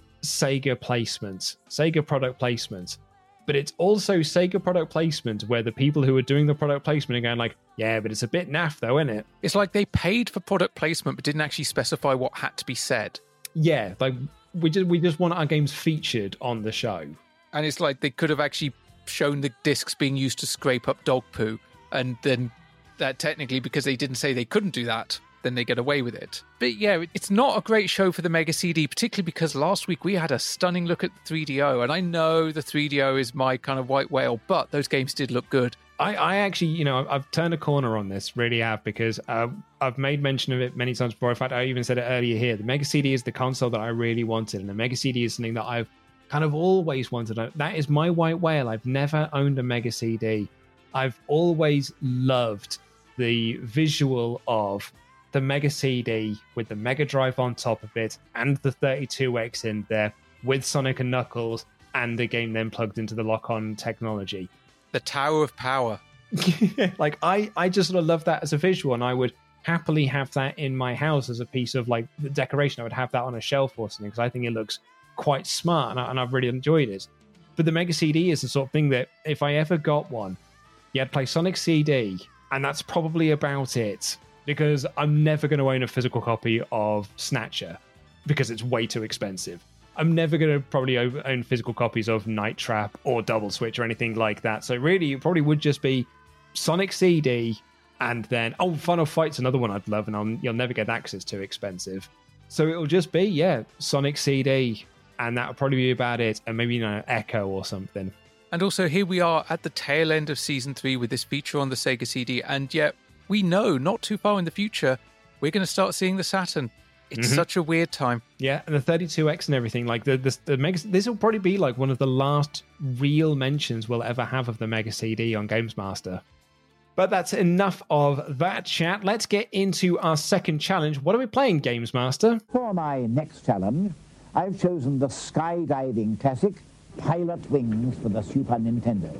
Sega placement, Sega product placement, but it's also Sega product placement where the people who are doing the product placement are going like, yeah, but it's a bit naff though, isn't it? It's like they paid for product placement but didn't actually specify what had to be said. Yeah, like we just we just want our games featured on the show. And it's like they could have actually shown the discs being used to scrape up dog poo, and then that technically, because they didn't say they couldn't do that, then they get away with it. But yeah, it's not a great show for the Mega C D, particularly because last week we had a stunning look at the three D O, and I know the three D O is my kind of white whale, but those games did look good. I, I actually, you know, I've turned a corner on this, really have, because uh, I've made mention of it many times before. In fact, I even said it earlier here. The Mega C D is the console that I really wanted, and the Mega C D is something that I've kind of always wanted. That is my white whale. I've never owned a Mega C D. I've always loved the visual of the Mega C D with the Mega Drive on top of it and the thirty-two X in there with Sonic and Knuckles and the game then plugged into the lock-on technology. The Tower of Power. Like, I, I just sort of love that as a visual, and I would happily have that in my house as a piece of, like, the decoration. I would have that on a shelf or something because I think it looks quite smart and, I, and I've really enjoyed it. But the Mega C D is the sort of thing that if I ever got one, yeah, I'd play Sonic C D, and that's probably about it, because I'm never going to own a physical copy of Snatcher because it's way too expensive. I'm never going to probably own physical copies of Night Trap or Double Switch or anything like that. So really, it probably would just be Sonic C D, and then, oh, Final Fight's another one I'd love, and I'll, you'll never get that because it's too expensive. So it'll just be, yeah, Sonic C D, and that'll probably be about it, and maybe, you know, Echo or something. And also, here we are at the tail end of Season three with this feature on the Sega C D, and yet we know not too far in the future, we're going to start seeing the Saturn. It's mm-hmm. such a weird time. Yeah, and the thirty-two X and everything. Like the, the, the Mega, this will probably be like one of the last real mentions we'll ever have of the Mega C D on Games Master. But that's enough of that chat. Let's get into our second challenge. What are we playing, Games Master? For my next challenge, I've chosen the skydiving classic, Pilot Wings, for the Super Nintendo.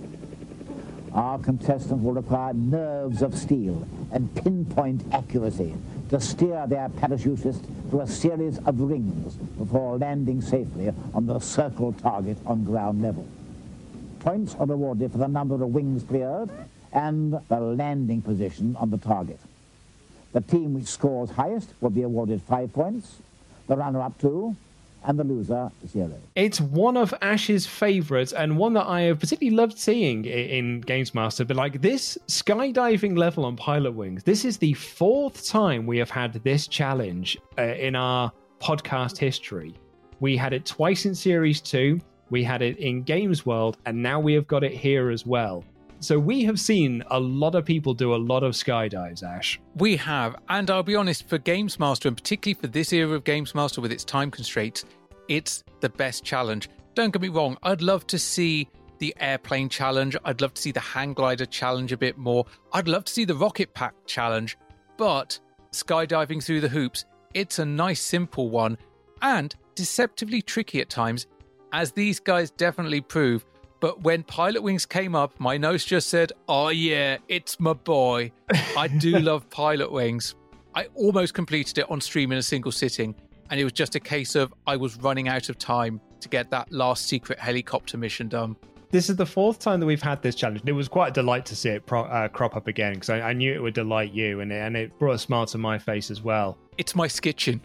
Our contestants will require nerves of steel and pinpoint accuracy to steer their parachutist through a series of rings before landing safely on the circle target on ground level. Points are awarded for the number of wings cleared and the landing position on the target. The team which scores highest will be awarded five points, the runner-up two, and the loser, zero. It's one of Ash's favourites, and one that I have particularly loved seeing in Games Master. But like this skydiving level on Pilot Wings, this is the fourth time we have had this challenge uh, in our podcast history. We had it twice in Series two, we had it in Games World, and now we have got it here as well. So we have seen a lot of people do a lot of skydives, Ash. We have, and I'll be honest, for Games Master, and particularly for this era of Games Master with its time constraints, it's the best challenge. Don't get me wrong, I'd love to see the airplane challenge, I'd love to see the hang glider challenge a bit more, I'd love to see the rocket pack challenge, but skydiving through the hoops, it's a nice simple one, and deceptively tricky at times, as these guys definitely prove. But when Pilot Wings came up, my nose just said, oh yeah, it's my boy. I do love Pilot Wings. I almost completed it on stream in a single sitting, and it was just a case of I was running out of time to get that last secret helicopter mission done. This is the fourth time that we've had this challenge. It was quite a delight to see it pro- uh, crop up again, because I, I knew it would delight you, and it, and it brought a smile to my face as well. It's my skitchin.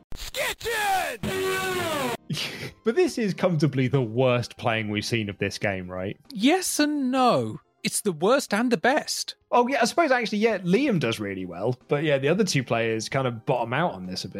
But this is comfortably the worst playing we've seen of this game, right? Yes and no. It's the worst and the best. Oh, yeah, I suppose actually, yeah, Liam does really well. But yeah, the other two players kind of bottom out on this a bit.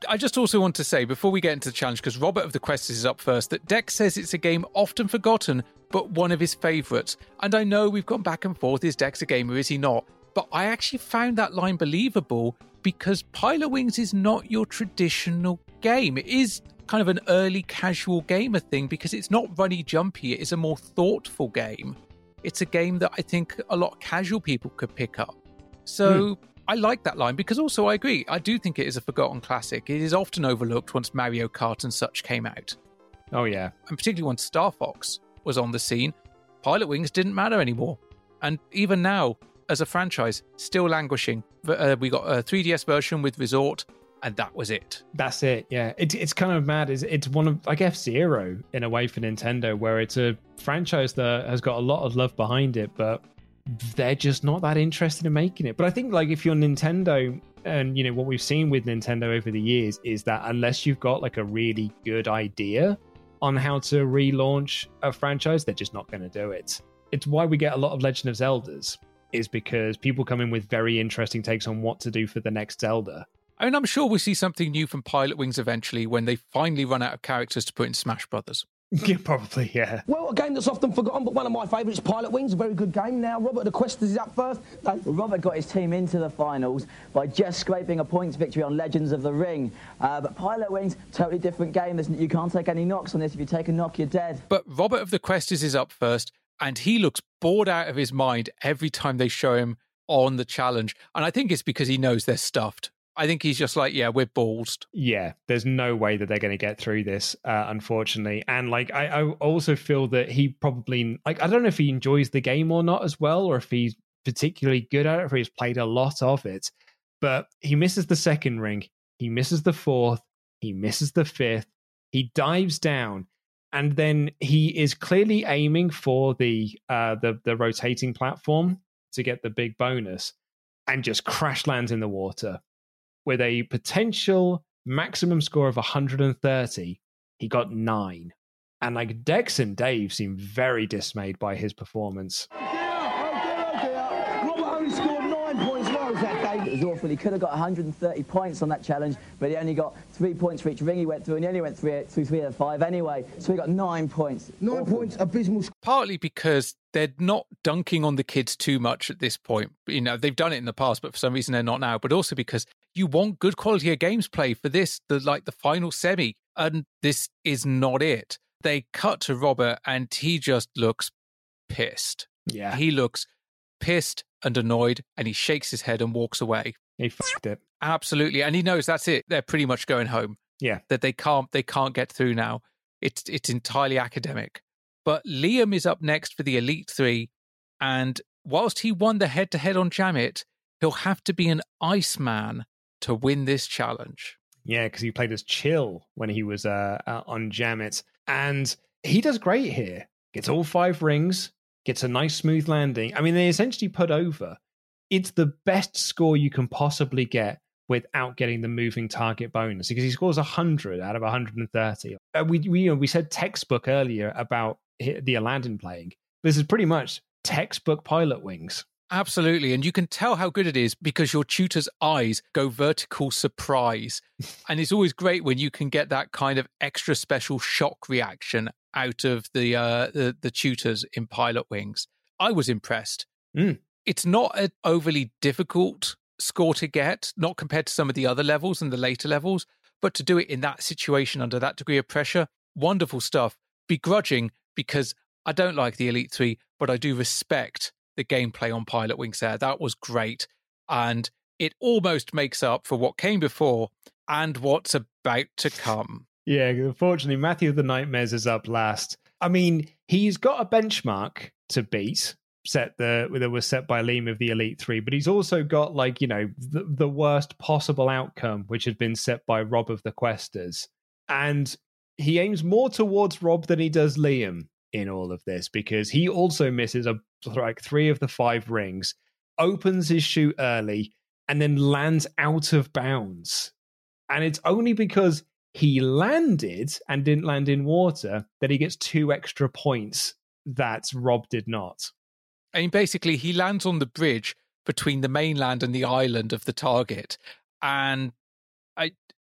I just also want to say, before we get into the challenge, because Robert of the Quest is up first, that Dex says it's a game often forgotten, but one of his favourites. And I know we've gone back and forth, is Dex a gamer, is he not? But I actually found that line believable because Pilot Wings is not your traditional game. It is kind of an early casual gamer thing because it's not runny jumpy. It is a more thoughtful game. It's a game that I think a lot of casual people could pick up. So... Mm. I like that line because also I agree. I do think it is a forgotten classic. It is often overlooked once Mario Kart and such came out. Oh, yeah. And particularly when Star Fox was on the scene, Pilot Wings didn't matter anymore. And even now, as a franchise, still languishing. Uh, we got a three D S version with Resort, and that was it. That's it, yeah. It, it's kind of mad. It's, it's one of, like F-Zero in a way for Nintendo, where it's a franchise that has got a lot of love behind it, but they're just not that interested in making it. But I think, like, if you're Nintendo, and you know what we've seen with Nintendo over the years is that unless you've got like a really good idea on how to relaunch a franchise, they're just not going to do it. It's why we get a lot of Legend of Zeldas, is because people come in with very interesting takes on what to do for the next Zelda. I mean, I'm sure we'll see something new from Pilot Wings eventually when they finally run out of characters to put in Smash Brothers. Yeah, probably, yeah. Well, a game that's often forgotten, but one of my favourites, Pilot Wings, a very good game. Now, Robert, the Quest is up first. Well, Robert got his team into the finals by just scraping a points victory on Legends of the Ring. Uh, but Pilot Wings, totally different game. There's, you can't take any knocks on this. If you take a knock, you're dead. But Robert of the Quest is up first, and he looks bored out of his mind every time they show him on the challenge. And I think it's because he knows they're stuffed. I think he's just like, yeah, we're ballsed. Yeah, there's no way that they're going to get through this, uh, unfortunately. And like, I, I also feel that he probably, like, I don't know if he enjoys the game or not as well, or if he's particularly good at it, or if he's played a lot of it. But he misses the second ring, he misses the fourth, he misses the fifth, he dives down, and then he is clearly aiming for the uh, the the rotating platform to get the big bonus, and just crash lands in the water. With a potential maximum score of one hundred thirty, he got nine. And like Dex and Dave seem very dismayed by his performance. Oh dear, oh dear, oh dear. Robert only scored nine points. Why was that, Dave? It was awful. He could have got one hundred thirty points on that challenge, but he only got three points for each ring he went through, and he only went three, through three of the five anyway. So he got nine points. Nine awful. points, abysmal. Partly because they're not dunking on the kids too much at this point. You know, they've done it in the past, but for some reason they're not now. But also because you want good quality of games play for this, the like the final semi, and this is not it. They cut to Robert, and he just looks pissed. Yeah, he looks pissed and annoyed, and he shakes his head and walks away. He fucked it. Absolutely, and he knows that's it. They're pretty much going home. Yeah, that they can't they can't get through now. It's it's entirely academic. But Liam is up next for the Elite Three, and whilst he won the head-to-head on Jamit, he'll have to be an Iceman to win this challenge. Yeah, because he played as Chill when he was uh, uh, on Jamit, and he does great here. Gets all five rings, gets a nice smooth landing. I mean, they essentially put over. It's the best score you can possibly get without getting the moving target bonus, because he scores one hundred out of one hundred thirty. Uh, we we, you know, we said textbook earlier about the Aladdin playing. This is pretty much textbook Pilot Wings. Absolutely. And you can tell how good it is because your tutor's eyes go vertical surprise. And it's always great when you can get that kind of extra special shock reaction out of the uh, the, the tutors in Pilot Wings. I was impressed. Mm. It's not an overly difficult score to get, not compared to some of the other levels and the later levels, but to do it in that situation under that degree of pressure, wonderful stuff. Begrudging because I don't like the Elite Three, but I do respect the gameplay on Pilot Wings there. That was great. And it almost makes up for what came before and what's about to come. Yeah, unfortunately, Matthew of the Nightmares is up last. I mean, he's got a benchmark to beat set the that was set by Liam of the Elite Three, but he's also got, like, you know, the, the worst possible outcome, which had been set by Rob of the Questers. And he aims more towards Rob than he does Liam in all of this, because he also misses a, like three of the five rings, opens his chute early, and then lands out of bounds. And it's only because he landed and didn't land in water that he gets two extra points that Rob did not. I mean, basically, he lands on the bridge between the mainland and the island of the target. And I,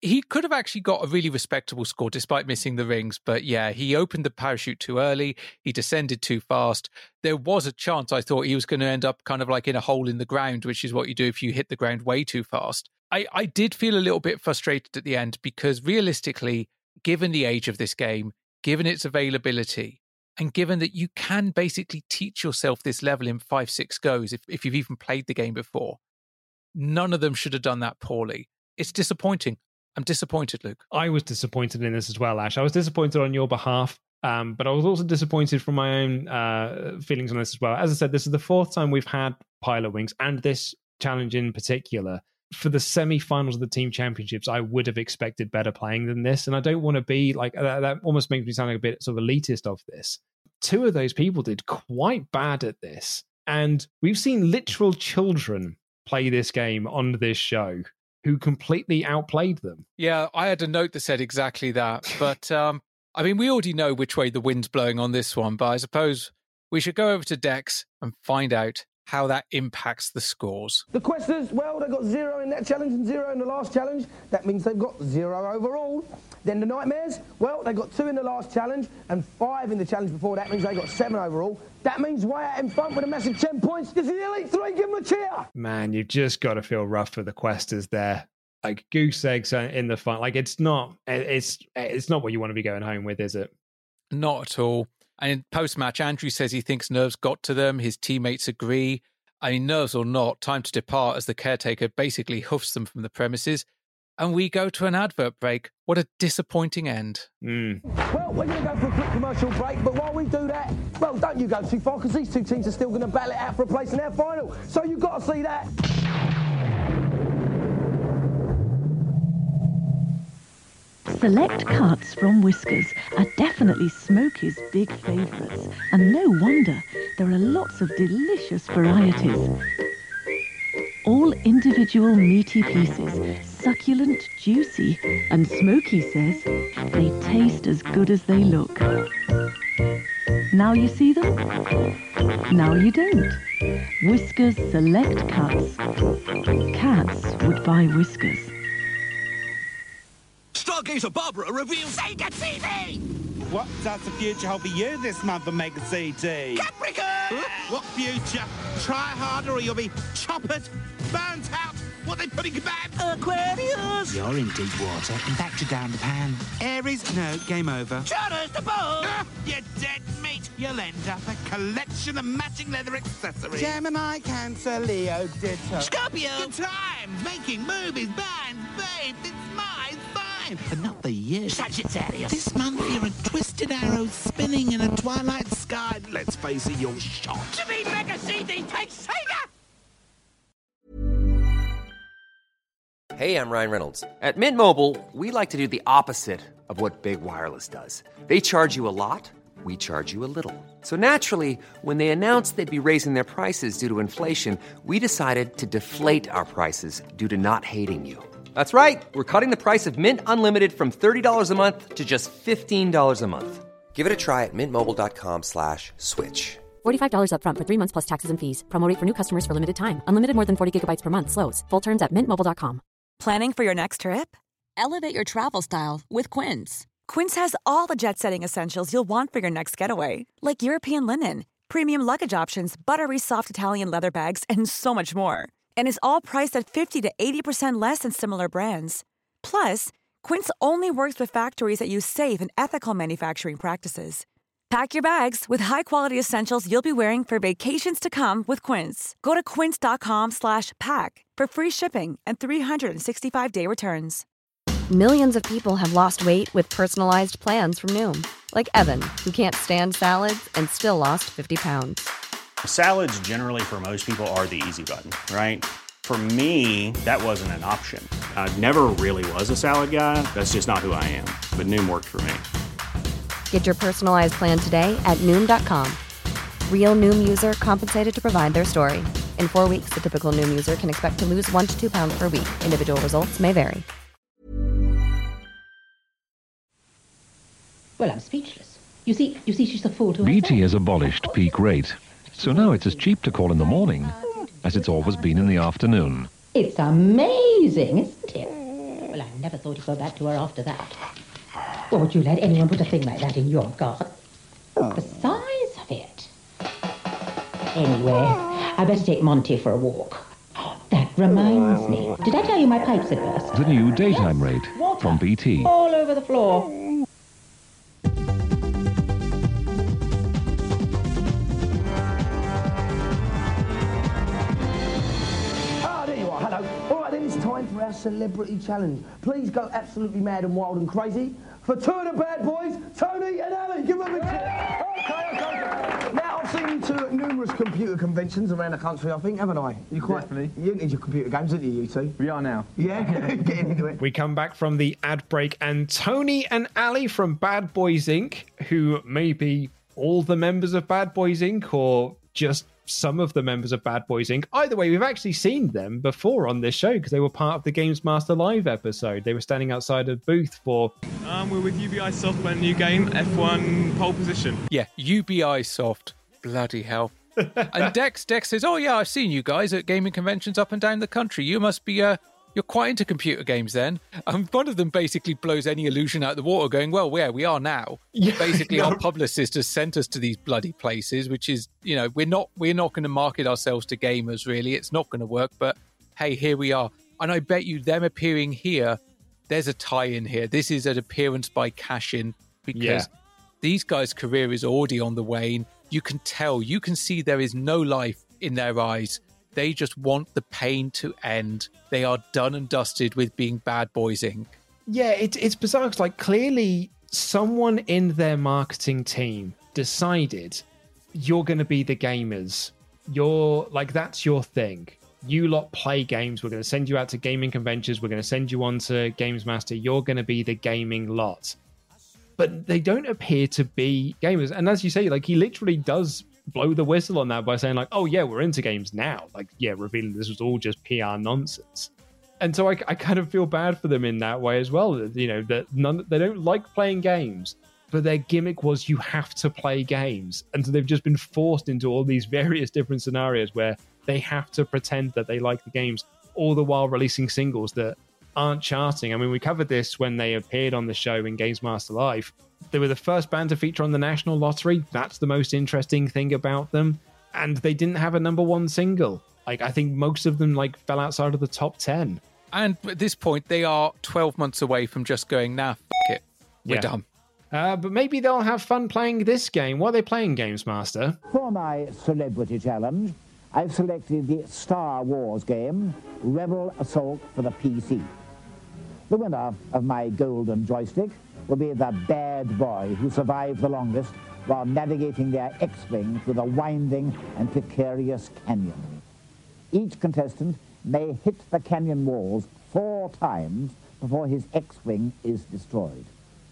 he could have actually got a really respectable score despite missing the rings. But yeah, he opened the parachute too early. He descended too fast. There was a chance I thought he was going to end up kind of like in a hole in the ground, which is what you do if you hit the ground way too fast. I, I did feel a little bit frustrated at the end because realistically, given the age of this game, given its availability, and given that you can basically teach yourself this level in five, six goes if, if you've even played the game before, none of them should have done that poorly. It's disappointing. I'm disappointed, Luke. I was disappointed in this as well, Ash. I was disappointed on your behalf, um, but I was also disappointed from my own uh, feelings on this as well. As I said, this is the fourth time we've had Pilot Wings, and this challenge in particular. For the semi-finals of the team championships, I would have expected better playing than this. And I don't want to be like, that, that almost makes me sound like a bit sort of elitist of this. Two of those people did quite bad at this. And we've seen literal children play this game on this show who completely outplayed them. Yeah, I had a note that said exactly that. But, um, I mean, we already know which way the wind's blowing on this one, but I suppose we should go over to Dex and find out how that impacts the scores. The Questers, well, they got zero in that challenge and zero in the last challenge. That means they've got zero overall. Then the Nightmares, well, they got two in the last challenge and five in the challenge before. That means they got seven overall. That means way out in front with a massive ten points. This is the Elite Three. Give them a cheer. Man, you've just got to feel rough for the Questers there. Like goose eggs in the front. Like it's not, it's it's not what you want to be going home with, is it? Not at all. And post-match, Andrew says he thinks nerves got to them. His teammates agree. I mean, nerves or not, time to depart as the caretaker basically hoofs them from the premises. And we go to an advert break. What a disappointing end. Mm. Well, we're going to go for a quick commercial break, but while we do that, well, don't you go too far, because these two teams are still going to battle it out for a place in our final. So you've got to see that. Select cuts from Whiskers are definitely Smokey's big favourites, and no wonder there are lots of delicious varieties. All individual meaty pieces, succulent, juicy, and Smokey says they taste as good as they look. Now you see them? Now you don't. Whiskers Select Cuts. Cats would buy Whiskers. Stargazer Barbara reveals Sega T V! What does the future hold for you this month for Mega C D? Capricorn! Huh? What future? Try harder or you'll be choppered, burnt out. What they putting you back? Aquarius! You're in deep water. In fact, you're down the pan. Aries, no, game over. Charters the ball! Uh, you dead meat! You'll end up a collection of matching leather accessories. Gemini, Cancer, Leo, Ditto. Scorpio! Good times! Making movies, bands, babes, it's my fine! But not the year. Sagittarius! This month you're a twisted arrow spinning in a twilight sky. Let's face it, you're shot. To be Mega C D takes Sega! Hey, I'm Ryan Reynolds. At Mint Mobile, we like to do the opposite of what Big Wireless does. They charge you a lot, we charge you a little. So naturally, when they announced they'd be raising their prices due to inflation, we decided to deflate our prices due to not hating you. That's right. We're cutting the price of Mint Unlimited from thirty dollars a month to just fifteen dollars a month. Give it a try at mintmobile.com slash switch. forty-five dollars up front for three months plus taxes and fees. Promo rate for new customers for limited time. Unlimited more than forty gigabytes per month. Slows full terms at mint mobile dot com. Planning for your next trip? Elevate your travel style with Quince. Quince has all the jet-setting essentials you'll want for your next getaway, like European linen, premium luggage options, buttery soft Italian leather bags, and so much more. And is all priced at fifty to eighty percent less than similar brands. Plus, Quince only works with factories that use safe and ethical manufacturing practices. Pack your bags with high-quality essentials you'll be wearing for vacations to come with Quince. Go to quince.com slash pack for free shipping and three sixty-five day returns. Millions of people have lost weight with personalized plans from Noom. Like Evan, who can't stand salads and still lost fifty pounds. Salads generally for most people are the easy button, right? For me, that wasn't an option. I never really was a salad guy. That's just not who I am. But Noom worked for me. Get your personalized plan today at Noom dot com. Real Noom user compensated to provide their story. In four weeks, the typical Noom user can expect to lose one to two pounds per week. Individual results may vary. Well, I'm speechless. You see, you see, she's the fool to B T has abolished peak rate, so now it's as cheap to call in the morning as it's always been in the afternoon. It's amazing, isn't it? Well, I never thought he'd go back to her after that. Or would you let anyone put a thing like that in your garden? The size of it. Anyway, I better take Monty for a walk. That reminds me. Did I tell you my pipes had burst? The new daytime rate from B T. All over the floor. Ah, there you are. Hello. All right, then it's time for our celebrity challenge. Please go absolutely mad and wild and crazy for two of the bad boys, Tony and Ali. Give them a cheer. Okay, okay. Now, I've seen you two at numerous computer conventions around the country, I think, haven't I? You quite, Definitely. You into your computer games, aren't you, you two? We are now. Yeah? Getting into it. We come back from the ad break, and Tony and Ali from Bad Boys Incorporated, who may be all the members of Bad Boys Incorporated or just some of the members of Bad Boys Incorporated. Either way, we've actually seen them before on this show because they were part of the Games Master Live episode. They were standing outside a booth for... Um, we're with U B I Soft, when new game, F one pole position. Yeah, U B I Soft. Bloody hell. And Dex, Dex says, oh yeah, I've seen you guys at gaming conventions up and down the country. You must be, uh, you're quite into computer games then. And one of them basically blows any illusion out of the water going, well, where we are now. Yeah, basically, no. Our publicist has sent us to these bloody places, which is, you know, we're not, we're not going to market ourselves to gamers, really. It's not going to work, but hey, here we are. And I bet you them appearing here, there's a tie-in here. This is an appearance by cash-in because yeah. these guys' career is already on the wane. You can tell, you can see there is no life in their eyes. They just want the pain to end. They are done and dusted with being Bad Boys Incorporated. Yeah, it, it's bizarre. It's like clearly someone in their marketing team decided you're going to be the gamers. You're like, that's your thing. You lot play games. We're going to send you out to gaming conventions. We're going to send you on to Games Master. You're going to be the gaming lot. But they don't appear to be gamers. And as you say, like he literally does blow the whistle on that by saying like, oh yeah, we're into games now. Like, yeah, revealing this was all just P R nonsense. And so I, I kind of feel bad for them in that way as well. You know, that none, they don't like playing games, but their gimmick was you have to play games. And so they've just been forced into all these various different scenarios where they have to pretend that they like the games, all the while releasing singles that aren't charting. I mean, we covered this when they appeared on the show in Games Master Live. They were the first band to feature on the National Lottery. That's the most interesting thing about them. And they didn't have a number one single. Like, I think most of them like fell outside of the top ten. And at this point, they are twelve months away from just going, nah, f*** it. We're Yeah. done. Uh, but maybe they'll have fun playing this game. What are they playing, Games Master? For my celebrity challenge, I've selected the Star Wars game, Rebel Assault for the P C. The winner of my golden joystick will be the bad boy who survived the longest while navigating their X-Wing through the winding and precarious canyon. Each contestant may hit the canyon walls four times before his X-Wing is destroyed.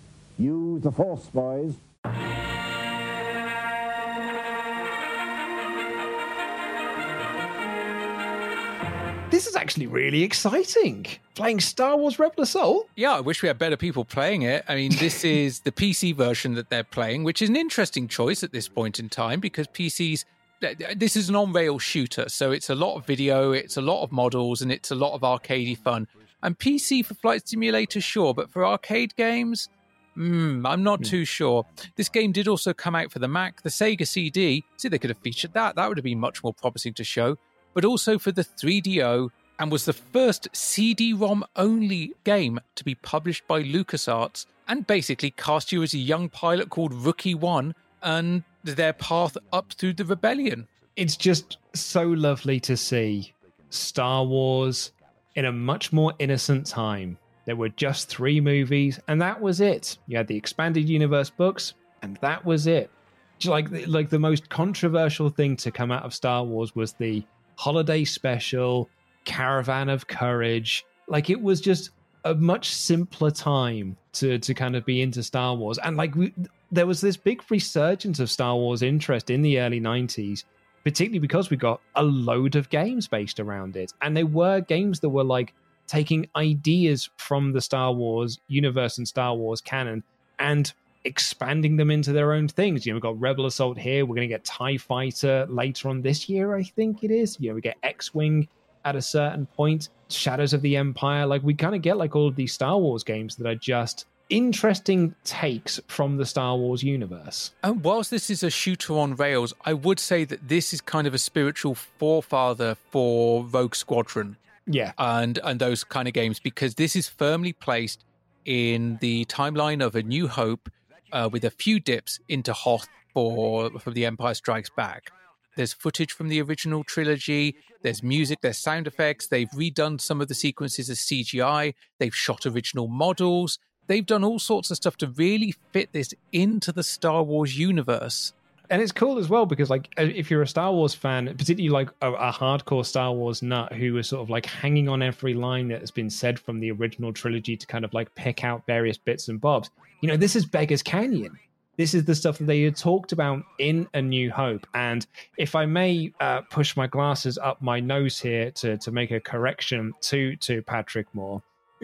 Use the Force, boys. This is actually really exciting. Playing Star Wars Rebel Assault? Yeah, I wish we had better people playing it. I mean, this is the P C version that they're playing, which is an interesting choice at this point in time because P Cs, this is an on-rail shooter, so it's a lot of video, it's a lot of models, and it's a lot of arcadey fun. And P C for Flight Simulator, sure, but for arcade games, mm, I'm not mm. too sure. This game did also come out for the Mac, the Sega C D. See, they could have featured that. That would have been much more promising to show. But also for the three D O, and was the first C D ROM only game to be published by LucasArts, and basically cast you as a young pilot called Rookie One and their path up through the rebellion. It's just so lovely to see Star Wars in a much more innocent time. There were just three movies, and that was it. You had the Expanded Universe books, and that was it. Just like, like the most controversial thing to come out of Star Wars was the holiday special, Caravan of Courage. Like, it was just a much simpler time to to kind of be into Star Wars. And like we, there was this big resurgence of Star Wars interest in the early nineties, particularly because we got a load of games based around it. And they were games that were like taking ideas from the Star Wars universe and Star Wars canon and expanding them into their own things. You know, we've got Rebel Assault here. We're going to get TIE Fighter later on this year, I think it is. You know, we get X-Wing at a certain point, Shadows of the Empire. Like, we kind of get like all of these Star Wars games that are just interesting takes from the Star Wars universe. And whilst this is a shooter on rails, I would say that this is kind of a spiritual forefather for Rogue Squadron. Yeah. And and those kind of games, because this is firmly placed in the timeline of A New Hope, uh, with a few dips into Hoth for, for The Empire Strikes Back. There's footage from the original trilogy, there's music, there's sound effects, they've redone some of the sequences as C G I, they've shot original models, they've done all sorts of stuff to really fit this into the Star Wars universe. And it's cool as well because, like, if you're a Star Wars fan, particularly like a, a hardcore Star Wars nut who is sort of like hanging on every line that has been said from the original trilogy to kind of like pick out various bits and bobs, you know, this is Beggar's Canyon. This is the stuff that they had talked about in A New Hope. And if I may uh, push my glasses up my nose here to, to make a correction to, to Patrick Moore.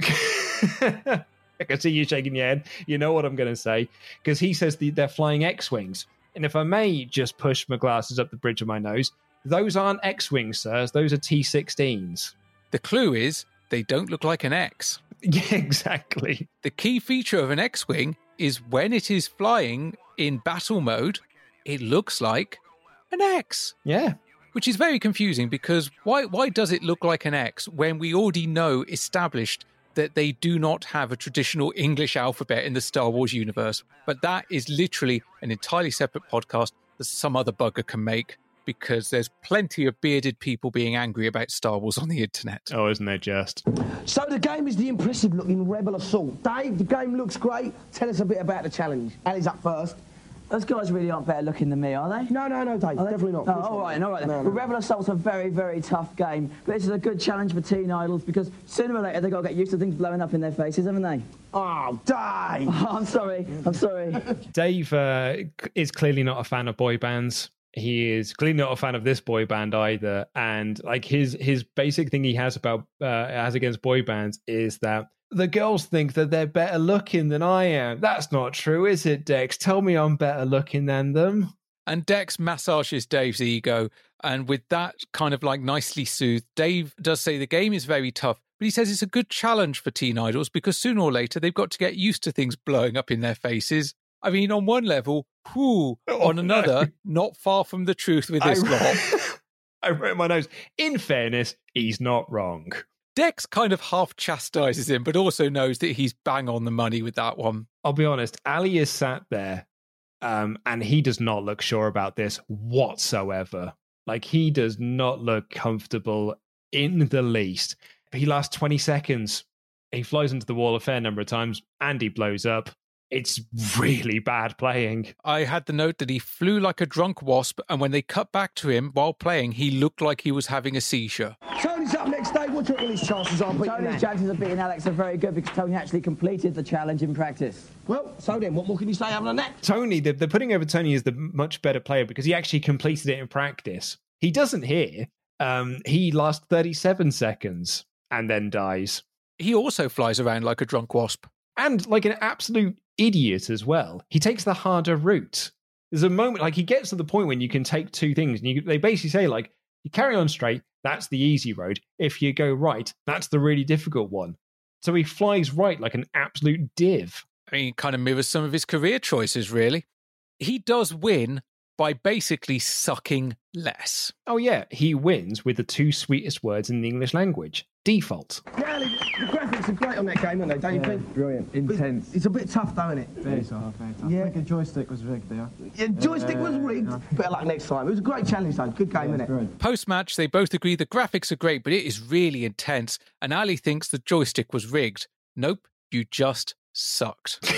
I can see you shaking your head. You know what I'm going to say. Because he says the, they're flying X-Wings. And if I may just push my glasses up the bridge of my nose, those aren't X-Wings, sirs. Those are T sixteens. The clue is they don't look like an X. Yeah, exactly. The key feature of an X-Wing is when it is flying in battle mode, it looks like an X. Yeah. Which is very confusing because why why does it look like an X when we already know established that they do not have a traditional English alphabet in the Star Wars universe? But that is literally an entirely separate podcast that some other bugger can make, because there's plenty of bearded people being angry about Star Wars on the internet. Oh, isn't there just? So the game is the impressive-looking Rebel Assault. Dave, the game looks great. Tell us a bit about the challenge. Ali's up first. Those guys really aren't better looking than me, are they? No, no, no, Dave, definitely not. Oh, all right, all right. Then. No, no. Well, Rebel Assault's a very, very tough game, but this is a good challenge for teen idols because sooner or later they've got to get used to things blowing up in their faces, haven't they? Oh, Dave! Oh, I'm sorry, I'm sorry. Dave uh, is clearly not a fan of boy bands. He is clearly not a fan of this boy band either, and like his his basic thing he has about uh, has against boy bands is that the girls think that they're better looking than I am. That's not true, is it, Dex? Tell me I'm better looking than them. And Dex massages Dave's ego, and with that kind of like nicely soothed, Dave does say the game is very tough, but he says it's a good challenge for teen idols because sooner or later they've got to get used to things blowing up in their faces. I mean, on one level, whew, oh, on another, no. Not far from the truth with this I, lot. I wrote my nose. In fairness, he's not wrong. Dex kind of half chastises him, but also knows that he's bang on the money with that one. I'll be honest, Ali is sat there, um, and he does not look sure about this whatsoever. Like, he does not look comfortable in the least. He lasts twenty seconds. He flies into the wall a fair number of times, and he blows up. It's really bad playing. I had the note that he flew like a drunk wasp, and when they cut back to him while playing, he looked like he was having a seizure. Tony's up next, Dave. What do you reckon his chances are beating Tony's that? chances of beating Alex are very good because Tony actually completed the challenge in practice. Well, so then, what more can you say other than that? Tony, they're, they're putting over Tony as the much better player because he actually completed it in practice. He doesn't here. Um, he lasts thirty-seven seconds and then dies. He also flies around like a drunk wasp. And like an absolute idiot as well. He takes the harder route. There's a moment, like he gets to the point when you can take two things, and you, they basically say, like, you carry on straight, that's the easy road. If you go right, that's the really difficult one. So he flies right like an absolute div. I mean, he kind of mirrors some of his career choices, really. He does win by basically sucking less. Oh yeah, he wins with the two sweetest words in the English language. Default. Yeah, the, the graphics are great on that game, aren't they, don't you Yeah, think? brilliant, intense. It's, it's a bit tough, though, isn't it? Very tough, very tough. Yeah. I think the joystick was rigged there. Yeah, joystick Uh, was rigged. yeah. Better luck next time. It was a great challenge, though. Good game, Yeah, isn't it? Post-match, they both agree the graphics are great, but it is really intense, and Ali thinks the joystick was rigged. Nope, you just sucked.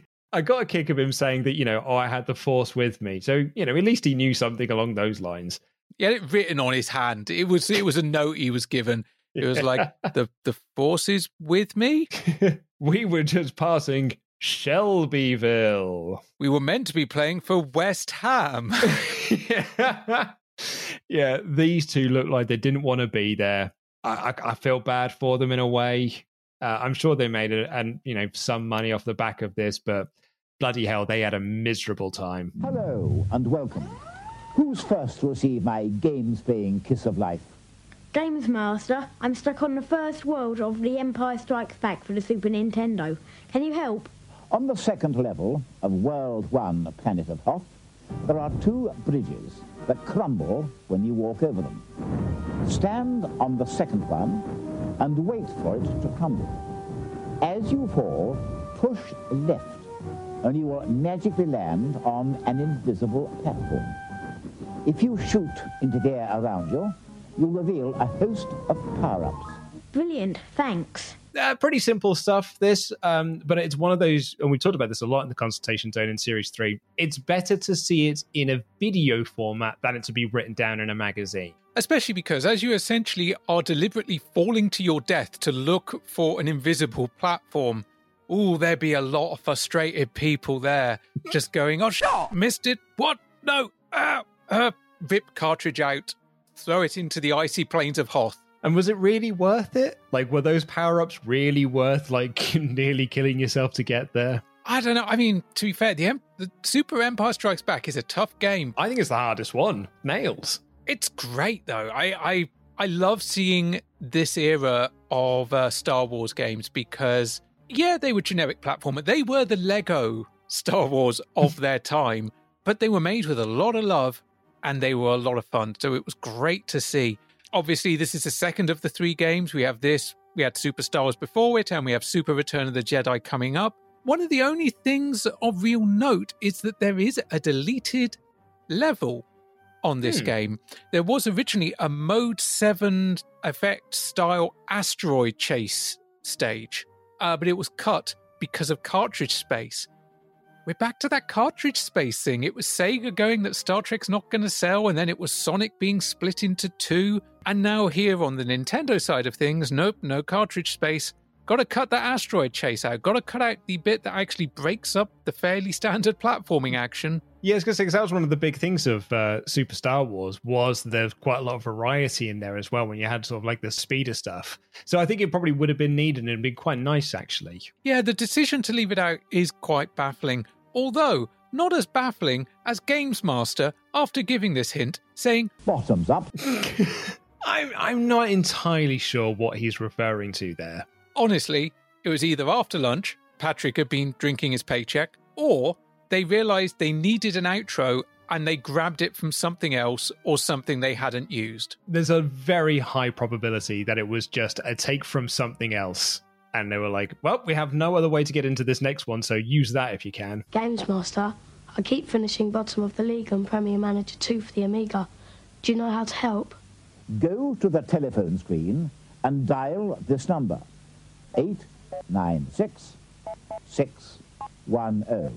I got a kick of him saying that, you know, oh, I had the Force with me. So, you know, at least he knew something along those lines. He had it written on his hand. It was it was a note he was given. It was like, the, the Force is with me? We were just passing Shelbyville. We were meant to be playing for West Ham. yeah. yeah, these two look like they didn't want to be there. I, I, I feel bad for them in a way. Uh, I'm sure they made it, and you know, some money off the back of this, but bloody hell, they had a miserable time. Hello and welcome. Who's first to receive my games-playing kiss of life? Games Master, I'm stuck on the first world of The Empire Strikes Back for the Super Nintendo. Can you help? On the second level of World One, Planet of Hoth, there are two bridges that crumble when you walk over them. Stand on the second one and wait for it to crumble. As you fall, push left, and you will magically land on an invisible platform. If you shoot into the air around you, you'll reveal a host of power-ups. Brilliant, thanks. Uh, pretty simple stuff, this, um, but it's one of those, and we talked about this a lot in the Consultation Zone in Series three, it's better to see it in a video format than it to be written down in a magazine. Especially because as you essentially are deliberately falling to your death to look for an invisible platform, ooh, there'd be a lot of frustrated people there just going, oh, shit, missed it, what, no, ah, uh, rip cartridge out, throw it into the icy plains of Hoth. And was it really worth it? Like, were those power-ups really worth, like, nearly killing yourself to get there? I don't know. I mean, to be fair, the, em- the Super Empire Strikes Back is a tough game. I think it's the hardest one. Nails. It's great, though. I I, I love seeing this era of uh, Star Wars games because, yeah, they were generic platformer. They were the Lego Star Wars of their time, but they were made with a lot of love and they were a lot of fun. So it was great to see. Obviously, this is the second of the three games. We have this, we had Super Star Wars before it, and we have Super Return of the Jedi coming up. One of the only things of real note is that there is a deleted level on this hmm. game. There was originally a Mode seven effect style asteroid chase stage, uh, but it was cut because of cartridge space. We're back to that cartridge space thing. It was Sega going that Star Trek's not going to sell, and then it was Sonic being split into two. And now here on the Nintendo side of things, nope, no cartridge space. Got to cut that asteroid chase out. Got to cut out the bit that actually breaks up the fairly standard platforming action. Yeah, I was going to say, because that was one of the big things of uh, Super Star Wars, was there's quite a lot of variety in there as well when you had sort of like the speeder stuff. So I think it probably would have been needed and it'd been quite nice, actually. Yeah, the decision to leave it out is quite baffling. Although, not as baffling as Games Master, after giving this hint, saying, bottoms up. I'm, I'm not entirely sure what he's referring to there. Honestly, it was either after lunch, Patrick had been drinking his paycheck, or they realised they needed an outro and they grabbed it from something else or something they hadn't used. There's a very high probability that it was just a take from something else. And they were like, well, we have no other way to get into this next one, so use that if you can. Games Master, I keep finishing bottom of the league on Premier Manager two for the Amiga. Do you know how to help? Go to the telephone screen and dial this number, eight nine six, six one zero.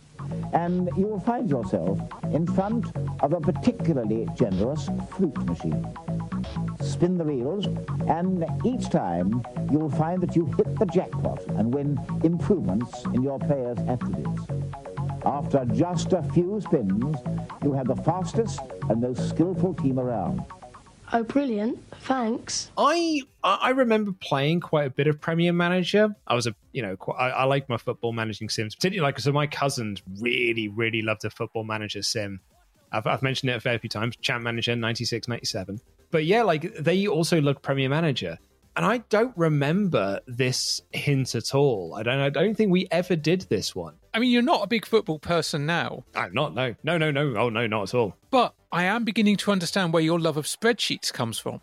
And you will find yourself in front of a particularly generous fruit machine. Spin the reels, and each time you'll find that you hit the jackpot and win improvements in your player's attributes. After just a few spins, you have the fastest and most skillful team around. Oh, brilliant. Thanks. I I remember playing quite a bit of Premier Manager. I was a, you know, quite, I, I like my football managing sims. Particularly like, so my cousins really, really loved the football manager sim. I've, I've mentioned it a fair few times. Champ Manager ninety-six, ninety-seven. But yeah, like they also loved Premier Manager. And I don't remember this hint at all. I don't I don't think we ever did this one. I mean, you're not a big football person now. I'm not, no. No, no, no. Oh, no, not at all. But I am beginning to understand where your love of spreadsheets comes from.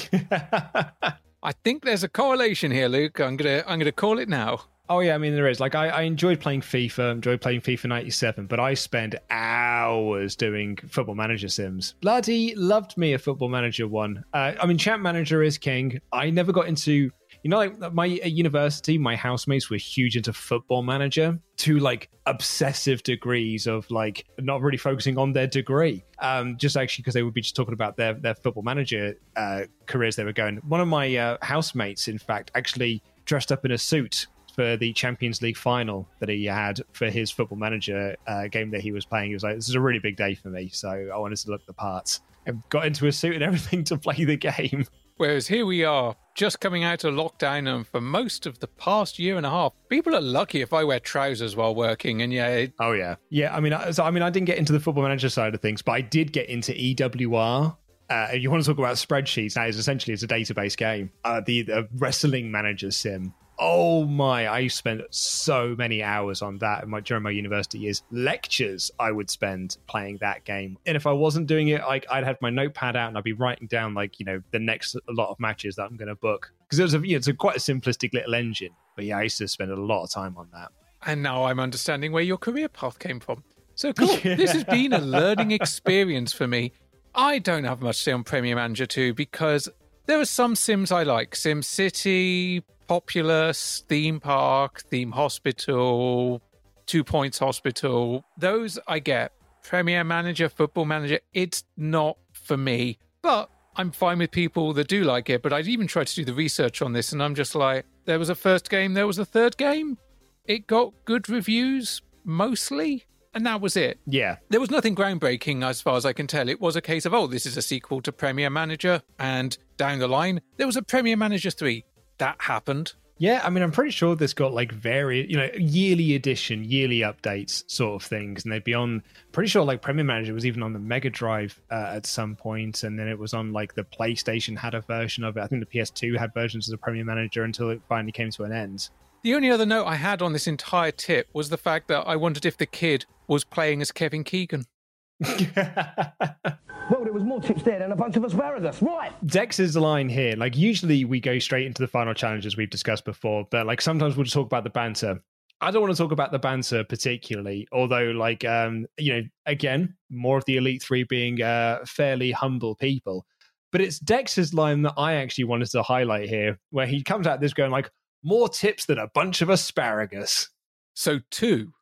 I think there's a correlation here, Luke. I'm gonna I'm gonna call it now. Oh, yeah, I mean, there is. Like, I, I enjoyed playing FIFA, enjoyed playing FIFA ninety-seven, but I spend hours doing Football Manager sims. Bloody loved me a Football Manager one. Uh, I mean, Champ Manager is king. I never got into, you know, like my at university, my housemates were huge into Football Manager to like obsessive degrees of like not really focusing on their degree. Um, just actually because they would be just talking about their, their Football Manager uh, careers they were going. One of my uh, housemates, in fact, actually dressed up in a suit for the Champions League final that he had for his Football Manager uh, game that he was playing. He was like, this is a really big day for me, so I wanted to look the part. And got into a suit and everything to play the game. Whereas here we are, just coming out of lockdown, and for most of the past year and a half, people are lucky if I wear trousers while working, and yeah. It... Oh, yeah. Yeah, I mean, I, so, I mean, I didn't get into the Football Manager side of things, but I did get into E W R Uh, if you want to talk about spreadsheets, that is essentially it's a database game. Uh, the, the Wrestling Manager Sim. Oh my, I spent so many hours on that in my, during my university years. Lectures I would spend playing that game. And if I wasn't doing it, like I'd have my notepad out and I'd be writing down like, you know, the next lot of matches that I'm going to book. Because it was a, you know, it's a quite a simplistic little engine. But yeah, I used to spend a lot of time on that. And now I'm understanding where your career path came from. So cool. Yeah. This has been a learning experience for me. I don't have much to say on Premier Manager two because there are some Sims I like. Sim City, Populous, Theme Park, Theme Hospital, Two Points Hospital. Those I get. Premier Manager, Football Manager, it's not for me. But I'm fine with people that do like it. But I'd even tried to do the research on this and I'm just like, there was a first game, there was a third game. It got good reviews, mostly. And that was it. Yeah. There was nothing groundbreaking as far as I can tell. It was a case of, oh, this is a sequel to Premier Manager. And down the line, there was a Premier Manager three. That happened. Yeah, I mean, I'm pretty sure this got like very, you know, yearly edition, yearly updates sort of things. And they'd be on, pretty sure like Premier Manager was even on the Mega Drive uh, at some point. And then it was on like the PlayStation had a version of it. I think the P S two had versions of the Premier Manager until it finally came to an end. The only other note I had on this entire tip was the fact that I wondered if the kid was playing as Kevin Keegan. Well, there was more tips there than a bunch of asparagus. Right. Dex's line here, like usually we go straight into the final challenges we've discussed before, but like sometimes we'll just talk about the banter. I don't want to talk about the banter particularly, although like, um, you know, again, more of the Elite Three being uh, fairly humble people. But it's Dex's line that I actually wanted to highlight here, where he comes out this going like, more tips than a bunch of asparagus. So two.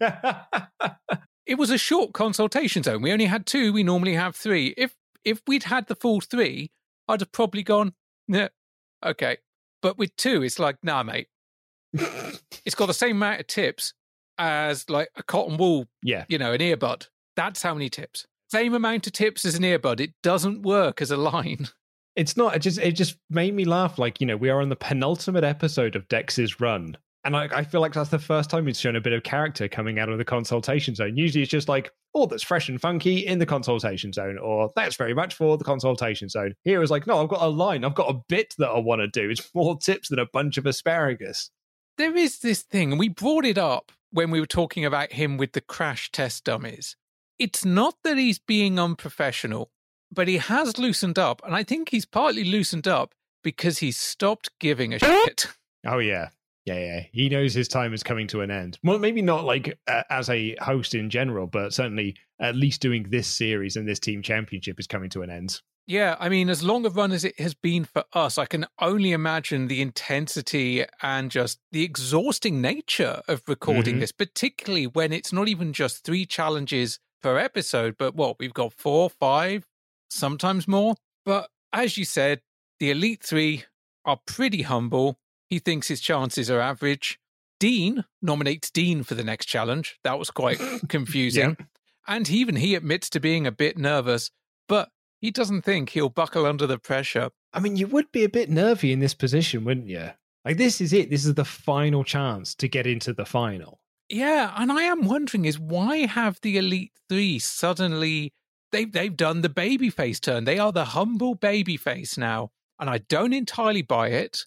It was a short consultation zone. We only had two. We normally have three. If if we'd had the full three, I'd have probably gone, yeah, okay. But with two, it's like, nah, mate. It's got the same amount of tips as like a cotton wool, yeah, you know, an earbud. That's how many tips. Same amount of tips as an earbud. It doesn't work as a line. It's not. It just it just made me laugh. Like, you know, we are on the penultimate episode of Dex's run. And I, I feel like that's the first time he's shown a bit of character coming out of the consultation zone. Usually it's just like, oh, that's fresh and funky in the consultation zone. Or that's very much for the consultation zone. Here it's like, no, I've got a line. I've got a bit that I want to do. It's more tips than a bunch of asparagus. There is this thing, and we brought it up when we were talking about him with the crash test dummies. It's not that he's being unprofessional, but he has loosened up. And I think he's partly loosened up because he's stopped giving a shit. Oh, yeah. Yeah, yeah. He knows his time is coming to an end. Well, maybe not like uh, as a host in general, but certainly at least doing this series and this team championship is coming to an end. Yeah, I mean, as long a run as it has been for us, I can only imagine the intensity and just the exhausting nature of recording mm-hmm. this, particularly when it's not even just three challenges per episode, but what, we've got four, five, sometimes more. But as you said, the Elite Three are pretty humble. He thinks his chances are average. Dean nominates Dean for the next challenge. That was quite confusing. Yeah. And even he admits to being a bit nervous, but he doesn't think he'll buckle under the pressure. I mean, you would be a bit nervy in this position, wouldn't you? Like, this is it. This is the final chance to get into the final. Yeah, and I am wondering is why have the Elite Three suddenly... They've, they've done the babyface turn. They are the humble babyface now. And I don't entirely buy it.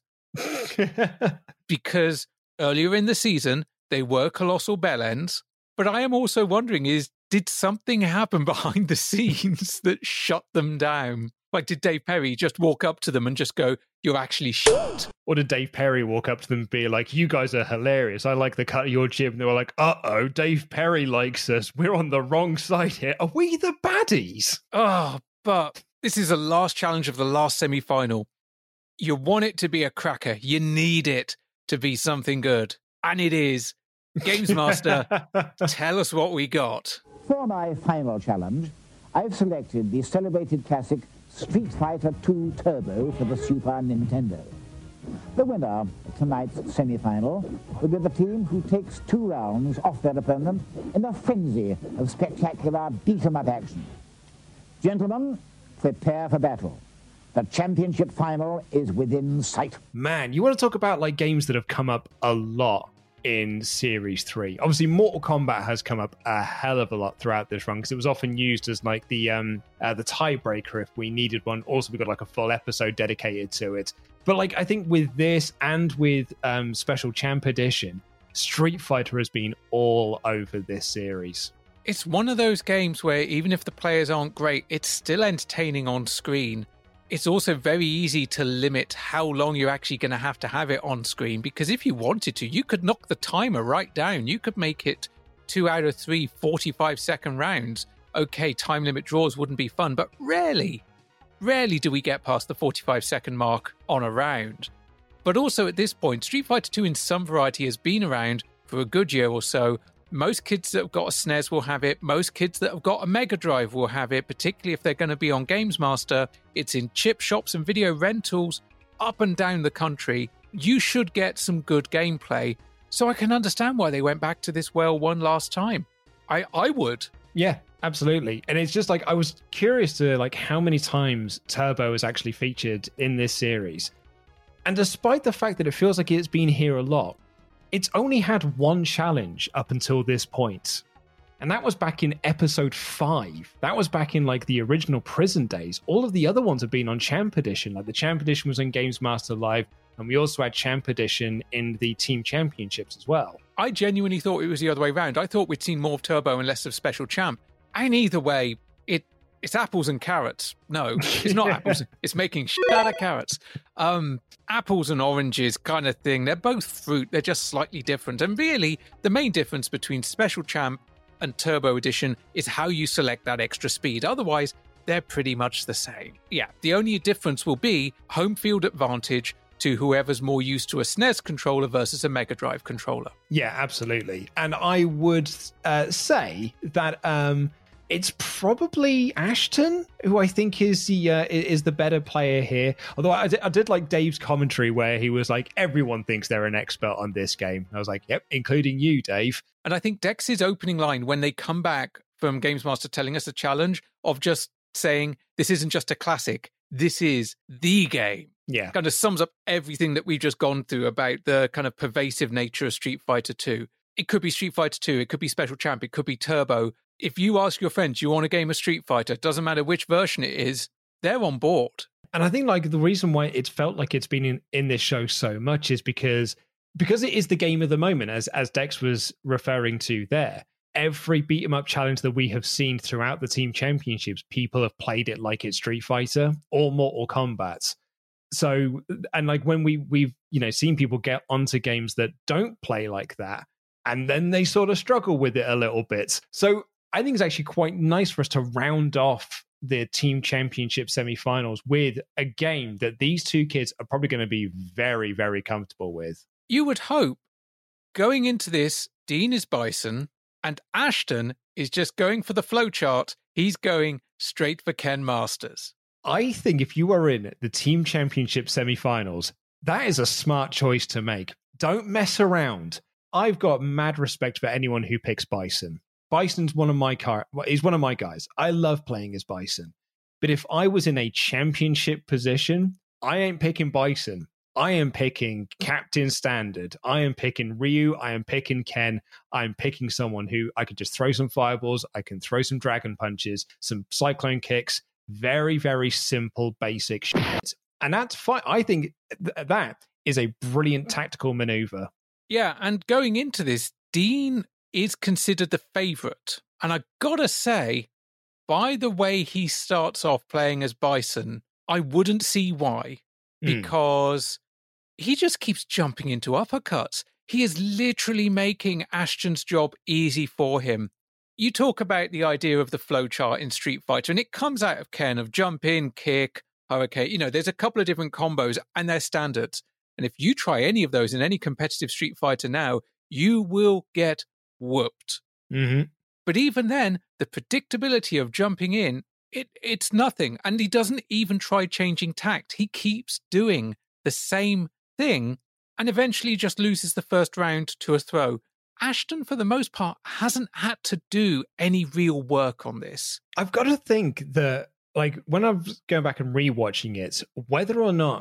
Because earlier in the season they were colossal bellends, but I am also wondering is did something happen behind the scenes that shut them down? Like, did Dave Perry just walk up to them and just go, you're actually shit? Or did Dave Perry walk up to them and be like, you guys are hilarious, I like the cut of your jib? And they were like, uh-oh, Dave Perry likes us, we're on the wrong side here, are we the baddies? Oh, but this is the last challenge of the last semi-final. You want it to be a cracker. You need it to be something good. And it is. Games Master, tell us what we got. For my final challenge, I've selected the celebrated classic Street Fighter two Turbo for the Super Nintendo. The winner of tonight's semi-final will be the team who takes two rounds off their opponent in a frenzy of spectacular beat-em-up action. Gentlemen, prepare for battle. The championship final is within sight. Man, you want to talk about like games that have come up a lot in Series three. Obviously, Mortal Kombat has come up a hell of a lot throughout this run because it was often used as like the um uh, the tiebreaker if we needed one. Also, we got like a full episode dedicated to it. But like I think with this and with um Special Champ Edition, Street Fighter has been all over this series. It's one of those games where even if the players aren't great, it's still entertaining on screen. It's also very easy to limit how long you're actually going to have to have it on screen, because if you wanted to, you could knock the timer right down. You could make it two out of three forty-five second rounds. Okay, time limit draws wouldn't be fun, but rarely, rarely do we get past the forty-five second mark on a round. But also at this point, Street Fighter two in some variety has been around for a good year or so. Most kids that have got a S N E S will have it. Most kids that have got a Mega Drive will have it, particularly if they're going to be on Games Master. It's in chip shops and video rentals up and down the country. You should get some good gameplay. So I can understand why they went back to this well one last time. I, I would. Yeah, absolutely. And it's just like, I was curious to like how many times Turbo is actually featured in this series. And despite the fact that it feels like it's been here a lot, it's only had one challenge up until this point. And that was back in episode five. That was back in like the original Prison days. All of the other ones have been on Champ Edition. Like the Champ Edition was on Games Master Live, and we also had Champ Edition in the Team Championships as well. I genuinely thought it was the other way around. I thought we'd seen more of Turbo and less of Special Champ. And either way, it it's apples and carrots. No, it's not apples. It's making shit out of carrots. Um, apples and oranges kind of thing. They're both fruit. They're just slightly different. And really, the main difference between Special Champ and Turbo Edition is how you select that extra speed. Otherwise, they're pretty much the same. Yeah, the only difference will be home field advantage to whoever's more used to a S N E S controller versus a Mega Drive controller. Yeah, absolutely. And I would uh, say that um, it's probably Ashton who I think is the uh, is the better player here. Although I did, I did like Dave's commentary where he was like, everyone thinks they're an expert on this game. I was like, yep, including you, Dave. And I think Dex's opening line when they come back from Games Master telling us a challenge of just saying, this isn't just a classic, this is the game. Yeah. Kind of sums up everything that we've just gone through about the kind of pervasive nature of Street Fighter two. It could be Street Fighter two, it could be Special Champ, it could be Turbo. If you ask your friends, you want a game of Street Fighter, doesn't matter which version it is, they're on board. And I think like the reason why it's felt like it's been in, in this show so much is because because it is the game of the moment, as as Dex was referring to there. Every beat 'em up challenge that we have seen throughout the Team Championships, people have played it like it's Street Fighter or Mortal Kombat. So, and like when we we've you know seen people get onto games that don't play like that, and then they sort of struggle with it a little bit. So I think it's actually quite nice for us to round off the Team Championship semifinals with a game that these two kids are probably going to be very, very comfortable with. You would hope going into this, Dean is Bison and Ashton is just going for the flowchart. He's going straight for Ken Masters. I think if you are in the Team Championship semifinals, that is a smart choice to make. Don't mess around. I've got mad respect for anyone who picks Bison. Bison's one of my car. He's one of my guys. I love playing as Bison. But if I was in a championship position, I ain't picking Bison. I am picking Captain Standard. I am picking Ryu. I am picking Ken. I'm picking someone who I could just throw some fireballs. I can throw some dragon punches, some cyclone kicks. Very, very simple, basic shit. And that's fine. I think th- that is a brilliant tactical maneuver. Yeah, and going into this, Dean is considered the favourite. And I gotta say, by the way he starts off playing as Bison, I wouldn't see why. Because mm. he just keeps jumping into uppercuts. He is literally making Ashton's job easy for him. You talk about the idea of the flowchart in Street Fighter, and it comes out of Ken of jump in, kick, hurricane. You know, there's a couple of different combos, and they're standards. And if you try any of those in any competitive Street Fighter now, you will get whooped. Mm-hmm. But even then, the predictability of jumping in, it it's nothing. And he doesn't even try changing tact. He keeps doing the same thing and eventually just loses the first round to a throw. Ashton, for the most part, hasn't had to do any real work on this. I've got to think that, like, when I'm going back and rewatching it, whether or not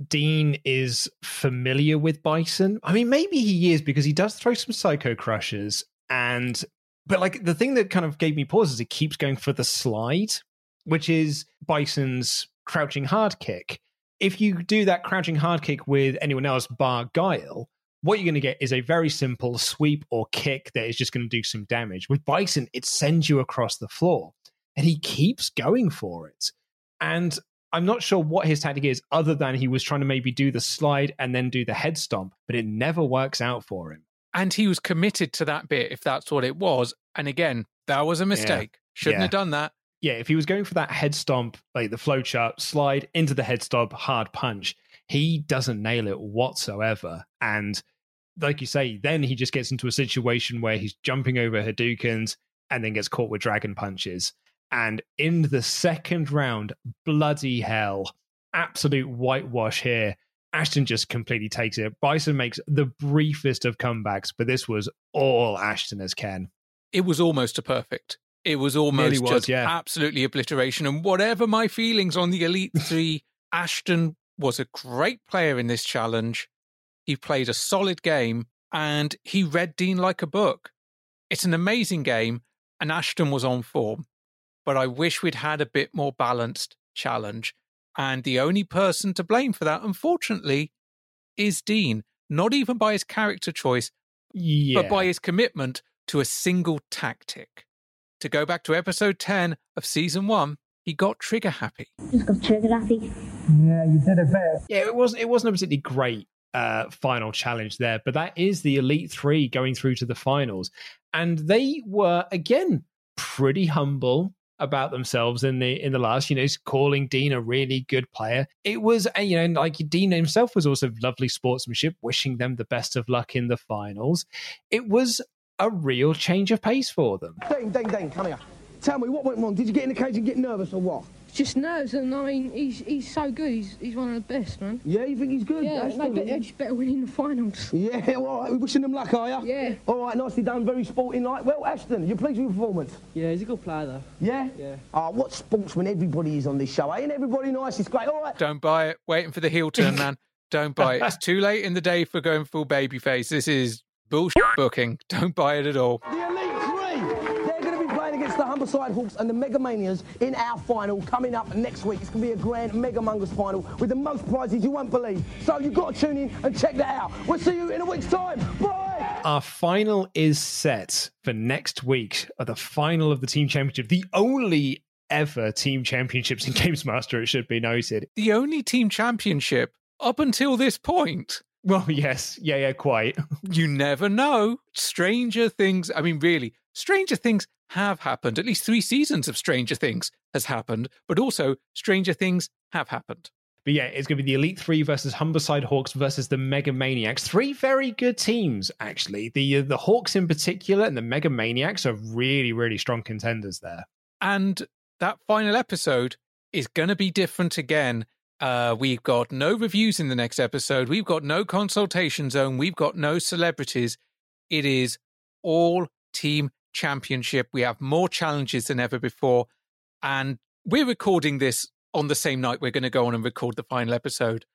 Dean is familiar with Bison. I mean, maybe he is because he does throw some Psycho Crushers. And, but like the thing that kind of gave me pause is it keeps going for the slide, which is Bison's crouching hard kick. If you do that crouching hard kick with anyone else bar Guile, what you're going to get is a very simple sweep or kick that is just going to do some damage. With Bison, it sends you across the floor. And he keeps going for it. And I'm not sure what his tactic is other than he was trying to maybe do the slide and then do the head stomp, but it never works out for him. And he was committed to that bit, if that's what it was. And again, that was a mistake. Yeah. Shouldn't yeah. have done that. Yeah, if he was going for that head stomp, like the flowchart, slide into the head stomp, hard punch, he doesn't nail it whatsoever. And like you say, then he just gets into a situation where he's jumping over Hadoukens and then gets caught with dragon punches. And in the second round, bloody hell, absolute whitewash here. Ashton just completely takes it. Bison makes the briefest of comebacks, but this was all Ashton as Ken. It was almost a perfect. It was almost was, just yeah. absolutely obliteration. And whatever my feelings on the Elite Three, Ashton was a great player in this challenge. He played a solid game and he read Dean like a book. It's an amazing game and Ashton was on form. But I wish we'd had a bit more balanced challenge. And the only person to blame for that, unfortunately, is Dean. Not even by his character choice, yeah. but by his commitment to a single tactic. To go back to episode ten of season one, he got trigger happy. Just got trigger happy. Yeah, you did it best. Yeah, it wasn't, it wasn't a particularly great uh, final challenge there, but that is the Elite Three going through to the finals. And they were, again, pretty humble about themselves in the in the last, you know, calling Dean a really good player. It was, you know, like Dean himself was also lovely sportsmanship, wishing them the best of luck in the finals. It was a real change of pace for them. Dean, Dean, Dean, come here. Tell me, what went wrong? Did you get in the cage and get nervous or what? Just nerves, and I mean, he's he's so good. He's he's one of the best, man. Yeah, you think he's good? Yeah, no, but they're just better winning the finals. Yeah, all right, we're wishing them luck, are you? Yeah. All right, nicely done, very sporting like. Well, Ashton, you pleased with your performance? Yeah, he's a good player, though. Yeah? Yeah. Oh, what sportsman everybody is on this show, ain't everybody nice? It's great, all right. Don't buy it. Waiting for the heel turn, man. Don't buy it. It's too late in the day for going full babyface. This is bullshit booking. Don't buy it at all. The Elite Three, they're going to be playing against the Humberside Hawks and the Megamanias in our final coming up next week. It's going to be a grand Mega Mongers final with the most prizes you won't believe. So you've got to tune in and check that out. We'll see you in a week's time. Bye! Our final is set for next week, at the final of the Team Championship, the only ever Team Championships in Games Master, it should be noted. The only Team Championship up until this point. Well, yes. Yeah, yeah, quite. You never know. Stranger things, I mean, really, stranger things have happened. At least three seasons of Stranger Things has happened, but also stranger things have happened. But yeah, it's going to be the Elite Three versus Humberside Hawks versus the Mega Maniacs. Three very good teams, actually. The, uh, the Hawks in particular and the Mega Maniacs are really, really strong contenders there. And that final episode is going to be different again. Uh, we've got no reviews in the next episode. We've got no consultation zone. We've got no celebrities. It is all Team Championship. We have more challenges than ever before. And we're recording this on the same night we're going to go on and record the final episode.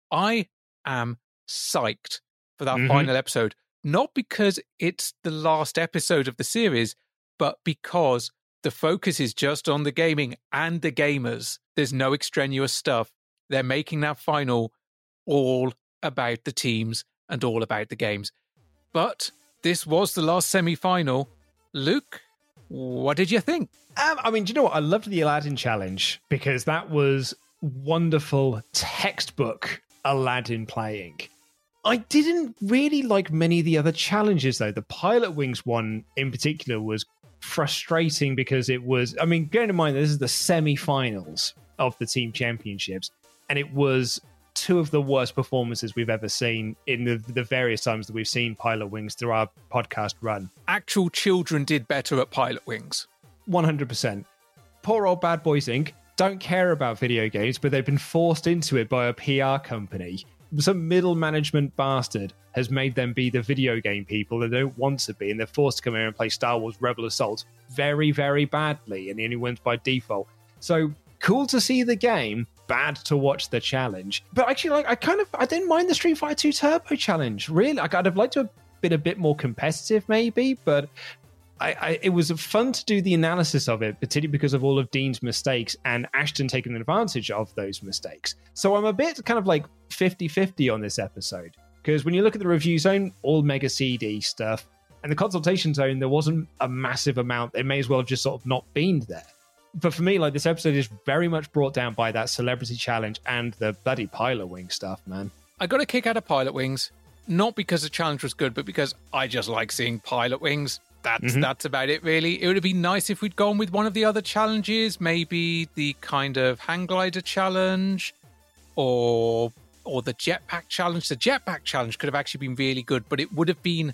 I am psyched for that mm-hmm. final episode. Not because it's the last episode of the series, but because the focus is just on the gaming and the gamers. There's no extraneous stuff. They're making that final all about the teams and all about the games. But this was the last semi-final. Luke, what did you think? Um, I mean, do you know what? I loved the Aladdin challenge because that was wonderful textbook Aladdin playing. I didn't really like many of the other challenges, though. The Pilot Wings one in particular was frustrating because it was, I mean, bearing in mind, this is the semi-finals of the Team Championships. And it was two of the worst performances we've ever seen in the, the various times that we've seen Pilot Wings through our podcast run. Actual children did better at Pilot Wings. one hundred percent. Poor old Bad Boys Incorporated don't care about video games, but they've been forced into it by a P R company. Some middle management bastard has made them be the video game people they don't want to be, and they're forced to come here and play Star Wars Rebel Assault very, very badly, and he only wins by default. So cool to see the game, bad to watch the challenge. But actually, like, I kind of, I didn't mind the Street Fighter two Turbo challenge, really. Like, I'd have liked to have been a bit more competitive, maybe, but I, I, it was fun to do the analysis of it, particularly because of all of Dean's mistakes and Ashton taking advantage of those mistakes. So I'm a bit kind of like fifty-fifty on this episode, because when you look at the review zone, all Mega C D stuff, and the consultation zone, there wasn't a massive amount. They may as well have just sort of not been there. But for me, like, this episode is very much brought down by that celebrity challenge and the bloody Pilot Wing stuff, man. I got a kick out of Pilot Wings, not because the challenge was good, but because I just like seeing Pilot Wings. That's mm-hmm. that's about it, really. It would have been nice if we'd gone with one of the other challenges, maybe the kind of hang glider challenge or or the jetpack challenge. The jetpack challenge could have actually been really good, but it would have been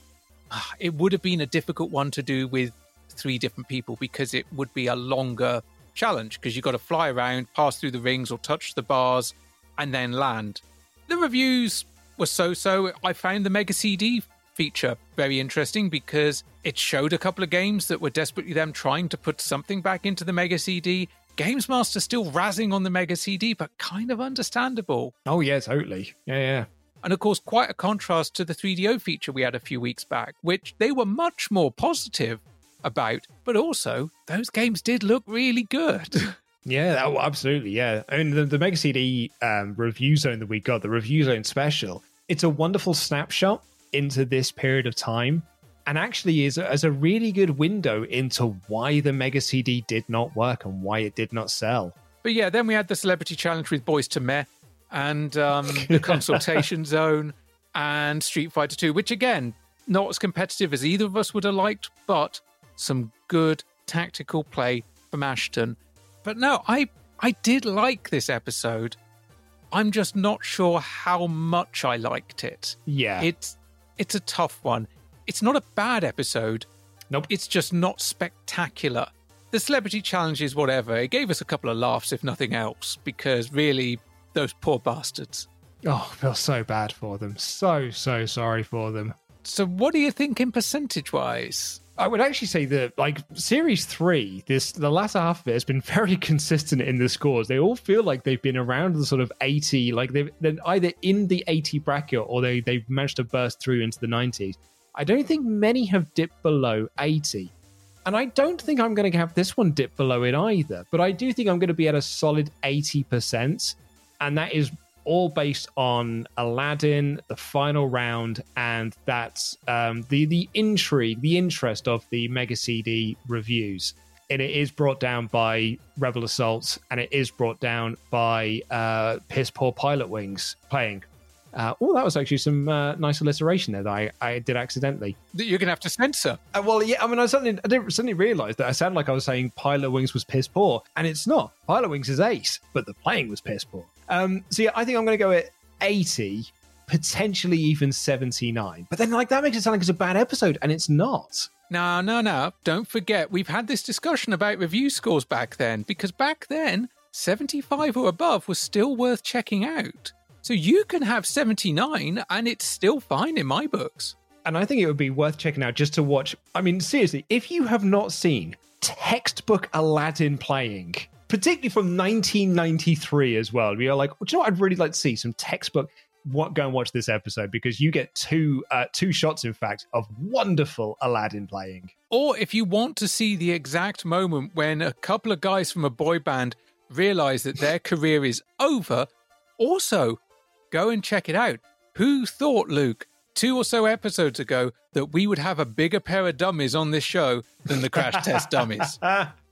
it would have been a difficult one to do with three different people because it would be a longer challenge because you've got to fly around, pass through the rings or touch the bars and then land. The reviews were so-so. I found the Mega C D feature very interesting because it showed a couple of games that were desperately them trying to put something back into the Mega C D. Games Master still razzing on the Mega C D, but kind of understandable. Oh, yeah, totally. Yeah, yeah. And of course, quite a contrast to the three D O feature we had a few weeks back, which they were much more positive about, but also those games did look really good. Yeah, that, absolutely, yeah. I mean, the, the Mega C D um, review zone that we got, the review zone special, it's a wonderful snapshot into this period of time, and actually is as a really good window into why the Mega C D did not work and why it did not sell. But yeah, then we had the celebrity challenge with Boys to Meh and um, the consultation zone and Street Fighter two, which again, not as competitive as either of us would have liked, but some good tactical play from Ashton. But no, I I did like this episode. I'm just not sure how much I liked it. Yeah. It's It's a tough one. It's not a bad episode. Nope. It's just not spectacular. The celebrity challenge is whatever. It gave us a couple of laughs, if nothing else, because really, those poor bastards. Oh, I feel so bad for them. So, so sorry for them. So what are you thinking percentage-wise? I would actually say that, like, Series three, this the latter half of it has been very consistent in the scores. They all feel like they've been around the sort of eighty, like they've, they're either in the eighty bracket or they, they've managed to burst through into the nineties. I don't think many have dipped below eighty. And I don't think I'm going to have this one dip below it either. But I do think I'm going to be at a solid eighty percent. And that is all based on Aladdin, the final round, and that's um, the the intrigue, the interest of the Mega C D reviews. And it is brought down by Rebel Assault, and it is brought down by uh, Piss Poor Pilot Wings playing. Uh, oh, that was actually some uh, nice alliteration there that I, I did accidentally. That you're going to have to censor. Uh, well, yeah, I mean, I suddenly, I didn't suddenly realise that I sounded like I was saying Pilot Wings was piss poor, and it's not. Pilot Wings is ace, but the playing was piss poor. Um, so yeah, I think I'm going to go at eighty, potentially even seventy-nine. But then, like, that makes it sound like it's a bad episode, and it's not. No, no, no. Don't forget, we've had this discussion about review scores back then, because back then, seventy-five or above was still worth checking out. So you can have seventy-nine and it's still fine in my books. And I think it would be worth checking out just to watch. I mean, seriously, if you have not seen textbook Aladdin playing, particularly from nineteen ninety-three as well, you're like, well, do you know what I'd really like to see? Some textbook. What, go and watch this episode because you get two uh, two shots, in fact, of wonderful Aladdin playing. Or if you want to see the exact moment when a couple of guys from a boy band realize that their career is over, also go and check it out. Who thought, Luke, two or so episodes ago, that we would have a bigger pair of dummies on this show than the Crash Test Dummies?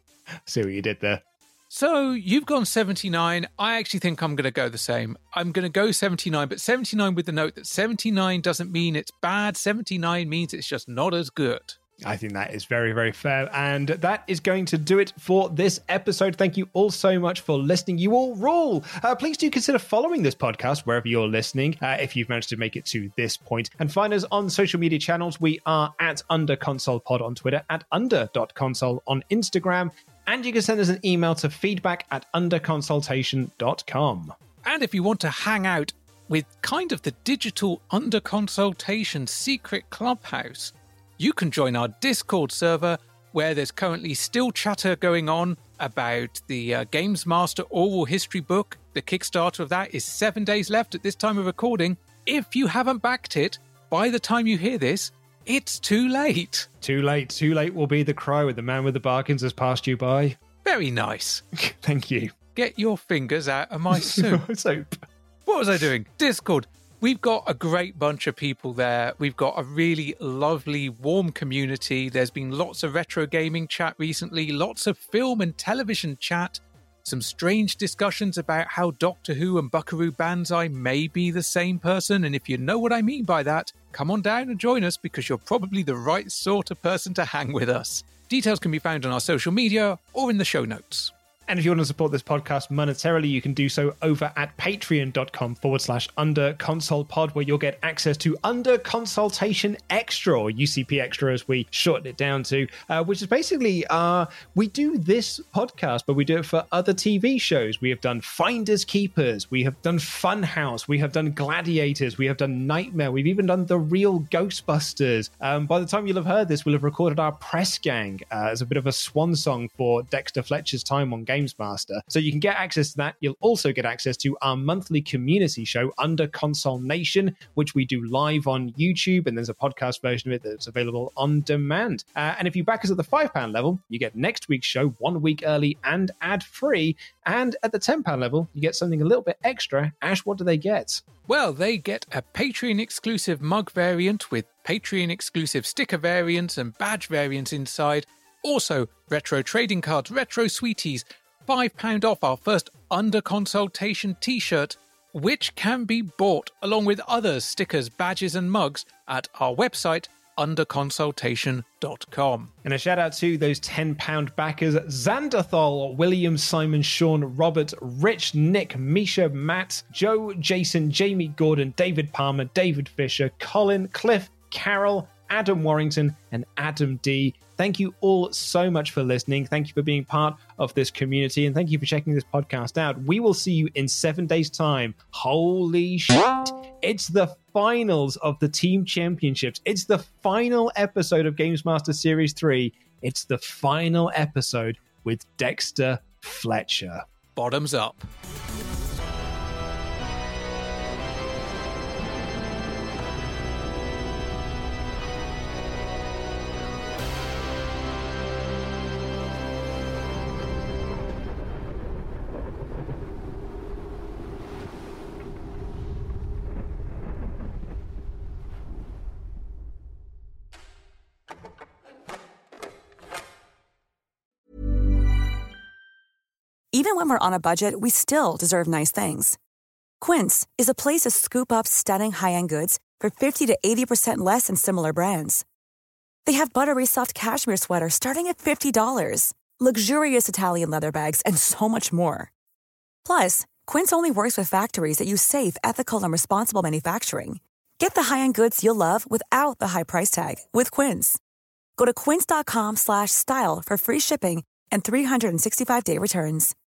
See what you did there. So you've gone seventy-nine. I actually think I'm going to go the same. I'm going to go seventy-nine, but seventy-nine with the note that seventy-nine doesn't mean it's bad. seventy-nine means it's just not as good. I think that is very, very fair. And that is going to do it for this episode. Thank you all so much for listening. You all rule. Uh, please do consider following this podcast wherever you're listening, uh, if you've managed to make it to this point. And find us on social media channels. We are at UnderConsolePod on Twitter, at under.console on Instagram. And you can send us an email to feedback at underconsultation dot com. And if you want to hang out with kind of the digital Under Consultation secret clubhouse, you can join our Discord server where there's currently still chatter going on about the uh, Games Master Oral History book. The Kickstarter of that is seven days left at this time of recording. If you haven't backed it, by the time you hear this, it's too late. Too late. Too late will be the cry when the man with the bargains has passed you by. Very nice. Thank you. Get your fingers out of my soup. Soap. What was I doing? Discord. We've got a great bunch of people there. We've got a really lovely, warm community. There's been lots of retro gaming chat recently, lots of film and television chat, some strange discussions about how Doctor Who and Buckaroo Banzai may be the same person. And if you know what I mean by that, come on down and join us because you're probably the right sort of person to hang with us. Details can be found on our social media or in the show notes. And if you want to support this podcast monetarily, you can do so over at patreon.com forward slash under console pod, where you'll get access to Under Consultation Extra, or U C P Extra as we shorten it down to, uh, which is basically, uh, we do this podcast, but we do it for other T V shows. We have done Finders Keepers, we have done Funhouse, we have done Gladiators, we have done Nightmare, we've even done The Real Ghostbusters. Um, by the time you'll have heard this, we'll have recorded our Press Gang uh, as a bit of a swan song for Dexter Fletcher's time on Game Master. So you can get access to that. You'll also get access to our monthly community show, Under Console Nation, which we do live on YouTube, and there's a podcast version of it that's available on demand. Uh, and if you back us at the five pound level, you get next week's show one week early and ad-free. And at the ten pound level, you get something a little bit extra. Ash, what do they get? Well, they get a Patreon-exclusive mug variant with Patreon-exclusive sticker variants and badge variants inside. Also, retro trading cards, retro sweeties, five pounds off our first Under Consultation t-shirt, which can be bought along with other stickers, badges and mugs at our website, under consultation dot com. And a shout out to those ten pound backers: Xanderthal, William, Simon, Sean, Robert, Rich, Nick, Misha, Matt, Joe, Jason, Jamie Gordon, David Palmer, David Fisher, Colin, Cliff, Carol, Adam Warrington and Adam D. Thank you all so much for listening. Thank you for being part of this community, and thank you for checking this podcast out. We will see you in seven days' time. Holy shit. It's the finals of the team championships. It's the final episode of Games Master Series three. It's the final episode with Dexter Fletcher. Bottoms up. Even when we're on a budget, we still deserve nice things. Quince is a place to scoop up stunning high-end goods for fifty to eighty percent less than similar brands. They have buttery soft cashmere sweaters starting at fifty dollars, luxurious Italian leather bags, and so much more. Plus, Quince only works with factories that use safe, ethical, and responsible manufacturing. Get the high-end goods you'll love without the high price tag with Quince. Go to quince.com slash style for free shipping and three sixty-five day returns.